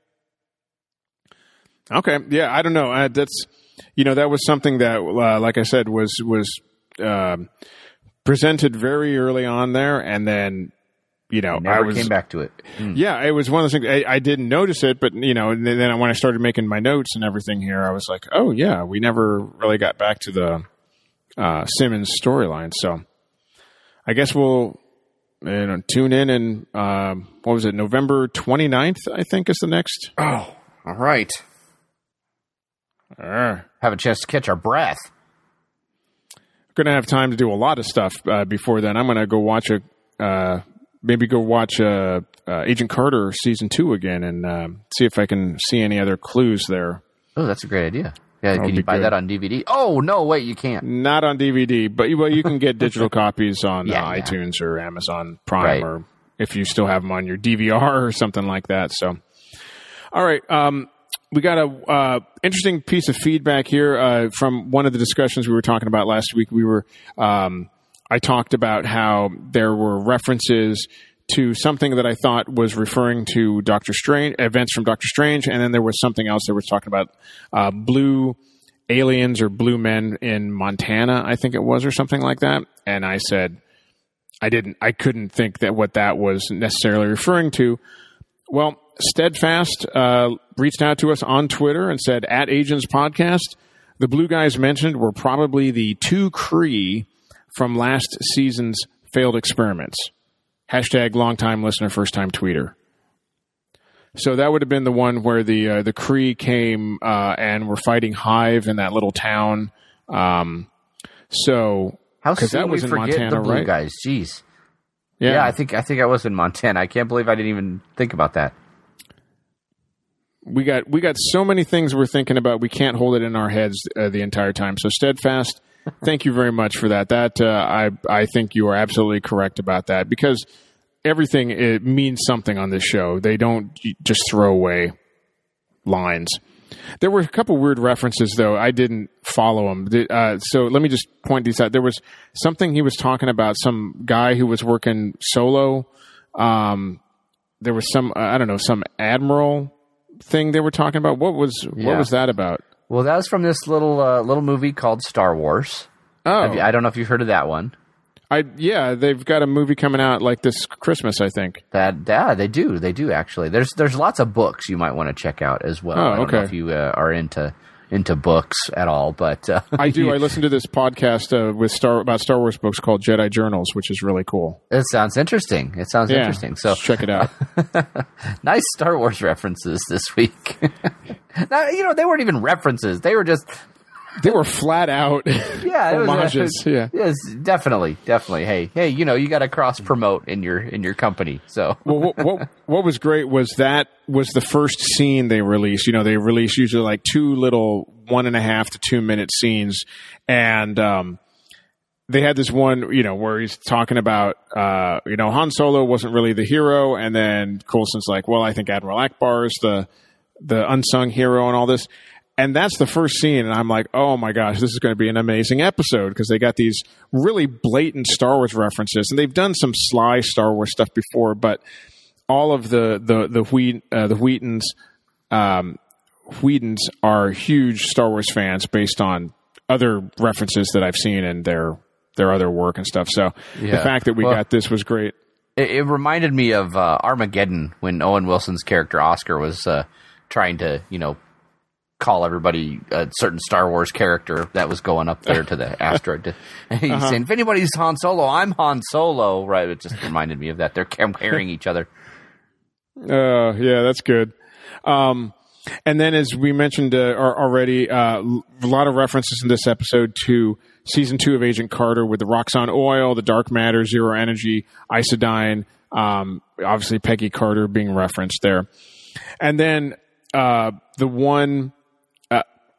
Speaker 3: Okay. Yeah, I don't know. Uh, that's you know that was something that, uh, like I said, was was um, presented very early on there, and then you know
Speaker 6: Never
Speaker 3: I was
Speaker 6: came back to it. Mm.
Speaker 3: yeah, it was one of those things. I, I didn't notice it, but you know, and then when I started making my notes and everything here, I was like, oh yeah, we never really got back to the uh, Simmons storyline. So I guess we'll you know tune in and um, what was it, November twenty-ninth, I think is the next.
Speaker 6: Oh, all right.
Speaker 3: Uh,
Speaker 6: Have a chance to catch our breath.
Speaker 3: going to have time to do a lot of stuff uh, before then. I'm going to go watch a uh, maybe go watch uh, uh, Agent Carter season two again and uh, see if I can see any other clues there.
Speaker 6: Oh, that's a great idea. Yeah,
Speaker 3: That'll
Speaker 6: can you
Speaker 3: be
Speaker 6: buy
Speaker 3: good.
Speaker 6: that on D V D? Oh, no, wait, you can't.
Speaker 3: Not on D V D, but well, you can get digital copies on
Speaker 6: Yeah,
Speaker 3: uh,
Speaker 6: yeah.
Speaker 3: iTunes or Amazon Prime,
Speaker 6: Right.
Speaker 3: or if you still have them on your D V R or something like that. So, all right. Um, we got a uh, interesting piece of feedback here uh, from one of the discussions we were talking about last week. We were um, I talked about how there were references to something that I thought was referring to Doctor Strange, events from Doctor Strange, and then there was something else that was talking about uh, blue aliens or blue men in Montana, I think it was, or something like that. And I said I didn't, I couldn't think that what that was necessarily referring to. Well, Steadfast uh, reached out to us on Twitter and said, at Agents Podcast, the blue guys mentioned were probably the two Kree from last season's failed experiments. Hashtag longtime listener, first time tweeter. So that would have been the one where the uh, the Kree came uh, and were fighting Hive in that little town. Um, so
Speaker 6: How
Speaker 3: 'cause
Speaker 6: soon
Speaker 3: that was
Speaker 6: we
Speaker 3: in
Speaker 6: forget
Speaker 3: Montana,
Speaker 6: the blue
Speaker 3: right?
Speaker 6: guys? Jeez.
Speaker 3: Yeah,
Speaker 6: Yeah, I think I think I was in Montana. I can't believe I didn't even think about that.
Speaker 3: we got we got so many things we're thinking about. We can't hold it in our heads uh, the entire time. So Steadfast, thank you very much for that. That uh, I I think you are absolutely correct about that, because everything it means something on this show. They don't just throw away lines. There were a couple weird references, though. I didn't follow them. Uh, so let me just point these out. There was something he was talking about, some guy who was working solo. Um, there was some, uh, I don't know, some admiral thing they were talking about? What was
Speaker 6: Yeah.
Speaker 3: what was that about?
Speaker 6: Well, that was from this little uh, little movie called Star Wars.
Speaker 3: Oh,
Speaker 6: Have you, I don't know if you've heard of that one.
Speaker 3: I yeah, they've got a movie coming out like this Christmas, I think.
Speaker 6: That yeah, they do. They do actually. There's there's lots of books you might want to check out as well.
Speaker 3: Oh,
Speaker 6: I don't know
Speaker 3: okay.
Speaker 6: if you uh, are into into books at all, but uh,
Speaker 3: I do. I listen to this podcast uh, with Star about Star Wars books called Jedi Journals, which is really cool.
Speaker 6: It sounds interesting. It sounds
Speaker 3: Yeah,
Speaker 6: interesting. So
Speaker 3: check it out.
Speaker 6: nice Star Wars references this week. Now, you know, they weren't even references. They were just
Speaker 3: They were flat out
Speaker 6: yeah, it was,
Speaker 3: homages.
Speaker 6: uh,
Speaker 3: yeah.
Speaker 6: yes, definitely, definitely. Hey, hey, you know, you got to cross promote in your in your company. So
Speaker 3: Well, what, what what was great was that was the first scene they released. You know, they release usually like two little one and a half to two minute scenes, and um, they had this one, you know, where he's talking about, uh, you know, Han Solo wasn't really the hero, and then Coulson's like, well, I think Admiral Akbar is the the unsung hero and all this. And that's the first scene, and I'm like, oh my gosh, this is going to be an amazing episode, because they got these really blatant Star Wars references, and they've done some sly Star Wars stuff before, but all of the the the Wheat uh, the Wheatons um, Whedons are huge Star Wars fans based on other references that I've seen in their their other work and stuff. So
Speaker 6: Yeah.
Speaker 3: the fact that we
Speaker 6: Well-
Speaker 3: got this was great.
Speaker 6: it, it reminded me of uh, Armageddon when Owen Wilson's character Oscar was uh, trying to, you know, call everybody a certain Star Wars character that was going up there to the asteroid. And he's
Speaker 3: Uh-huh.
Speaker 6: saying, if anybody's Han Solo, I'm Han Solo. Right? It just reminded me of that. They're comparing each other.
Speaker 3: Uh, yeah, that's good. Um, and then, as we mentioned uh, ar- already, uh, a lot of references in this episode to season two of Agent Carter with the Roxxon oil, the dark matter, zero energy, isodyne. Um, obviously, Peggy Carter being referenced there, and then uh, the one. Uh,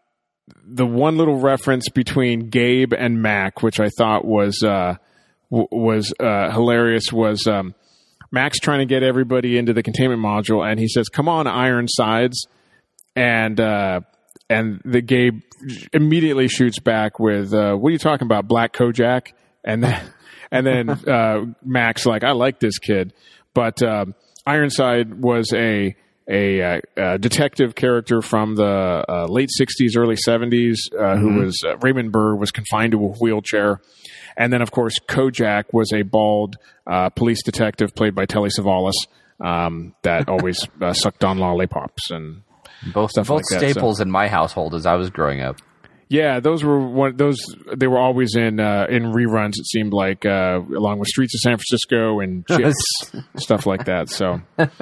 Speaker 3: the one little reference between Gabe and Mac, which I thought was uh, w- was uh, hilarious, was um, Mac's trying to get everybody into the containment module, and he says, "Come on, Ironsides," and uh, and the Gabe immediately shoots back with, uh, "What are you talking about, Black Kojak?" And then and then uh, Mac's like, "I like this kid," but um, Ironside was a a, uh, a detective character from the uh, late sixties, early seventies, uh, who
Speaker 6: Mm-hmm.
Speaker 3: was uh, Raymond Burr was confined to a wheelchair. And then, of course, Kojak was a bald uh, police detective played by Telly Savalas um, that always uh, sucked on lollipops. And
Speaker 6: Both
Speaker 3: Stuff
Speaker 6: both
Speaker 3: like that, so-
Speaker 6: staples in my household as I was growing up.
Speaker 3: yeah, those were one. Those they were always in uh, in reruns. It seemed like uh, along with Streets of San Francisco and Chips, stuff like that. So.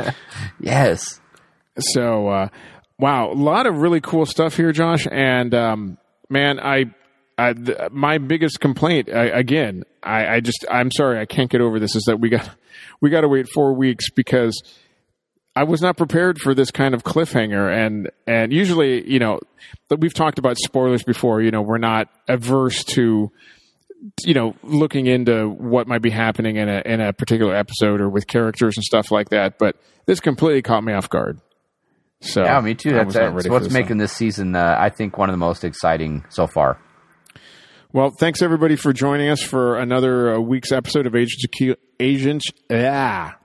Speaker 6: Yes.
Speaker 3: So, uh, wow, a lot of really cool stuff here, Josh. And um, man, I, I th- my biggest complaint I, again, I, I just, I'm sorry, I can't get over this. Is that we got, we got to wait four weeks because I was not prepared for this kind of cliffhanger. And and usually, you know, but we've talked about spoilers before. You know, we're not averse to, you know, looking into what might be happening in a in a particular episode or with characters and stuff like that. But this completely caught me off guard. So
Speaker 6: Yeah, me too.
Speaker 3: I
Speaker 6: That's,
Speaker 3: was not
Speaker 6: that's
Speaker 3: ready for
Speaker 6: what's
Speaker 3: this
Speaker 6: making
Speaker 3: one.
Speaker 6: this season, uh, I think, one of the most exciting so far.
Speaker 3: Well, thanks everybody for joining us for another uh, week's episode of Agents of Ke- Agents. Yeah,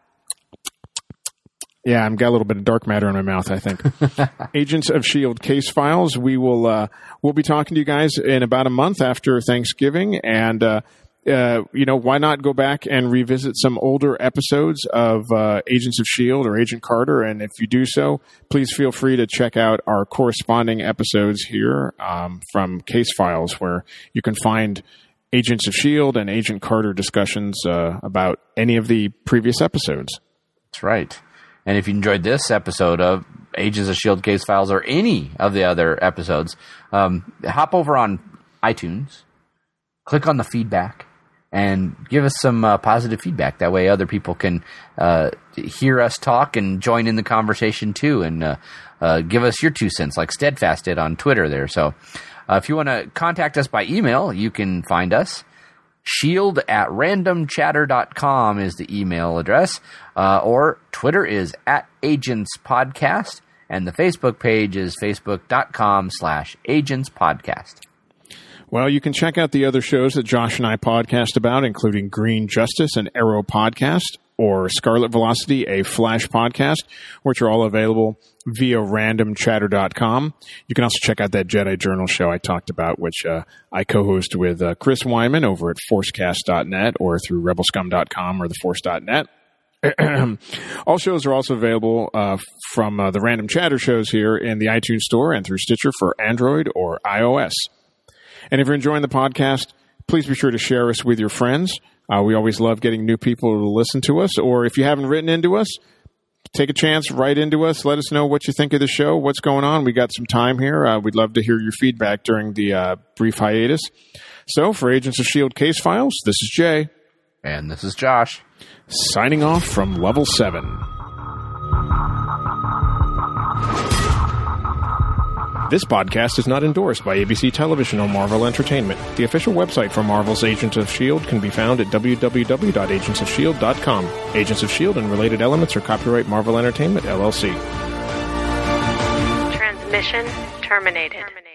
Speaker 3: yeah, I've got a little bit of dark matter in my mouth, I think. Agents of S H I E L D case files. We will uh, we'll be talking to you guys in about a month after Thanksgiving, and uh, uh, you know, why not go back and revisit some older episodes of uh, Agents of S H I E L D or Agent Carter? And if you do so, please feel free to check out our corresponding episodes here um, from Case Files, where you can find Agents of S H I E L D and Agent Carter discussions uh, about any of the previous episodes.
Speaker 6: That's right. And if you enjoyed this episode of Agents of S H I E L D Case Files or any of the other episodes, um, hop over on iTunes, click on the feedback, and give us some uh, positive feedback. That way other people can uh, hear us talk and join in the conversation too, and uh, uh, give us your two cents like Steadfast did on Twitter there. So uh, if you want to contact us by email, you can find us. Shield at random chatter dot com is the email address, uh, or Twitter is at Agents Podcast, and the Facebook page is facebook dot com slash Agents Podcast.
Speaker 3: Well, you can check out the other shows that Josh and I podcast about, including Green Justice, an Arrow podcast, or Scarlet Velocity, a Flash podcast, which are all available via random chatter dot com. You can also check out that Jedi Journal show I talked about, which uh, I co-host with uh, Chris Wyman over at forcecast dot net or through rebel scum dot com or the force dot net. All shows are also available uh, from uh, the Random Chatter shows here in the iTunes Store and through Stitcher for Android or iOS. And if you're enjoying the podcast, please be sure to share us with your friends. Uh, we always love getting new people to listen to us. Or if you haven't written into us, take a chance, write into us. Let us know what you think of the show, what's going on. We got some time here. Uh, we'd love to hear your feedback during the uh, brief hiatus. So for Agents of S H I E L D Case Files, this is Jay.
Speaker 6: And this is Josh.
Speaker 3: Signing off from Level seven. This podcast is not endorsed by A B C Television or Marvel Entertainment. The official website for Marvel's Agents of S H I E L D can be found at w w w dot agents of shield dot com. Agents of S H I E L D and related elements are copyright Marvel Entertainment, L L C.
Speaker 1: Transmission terminated.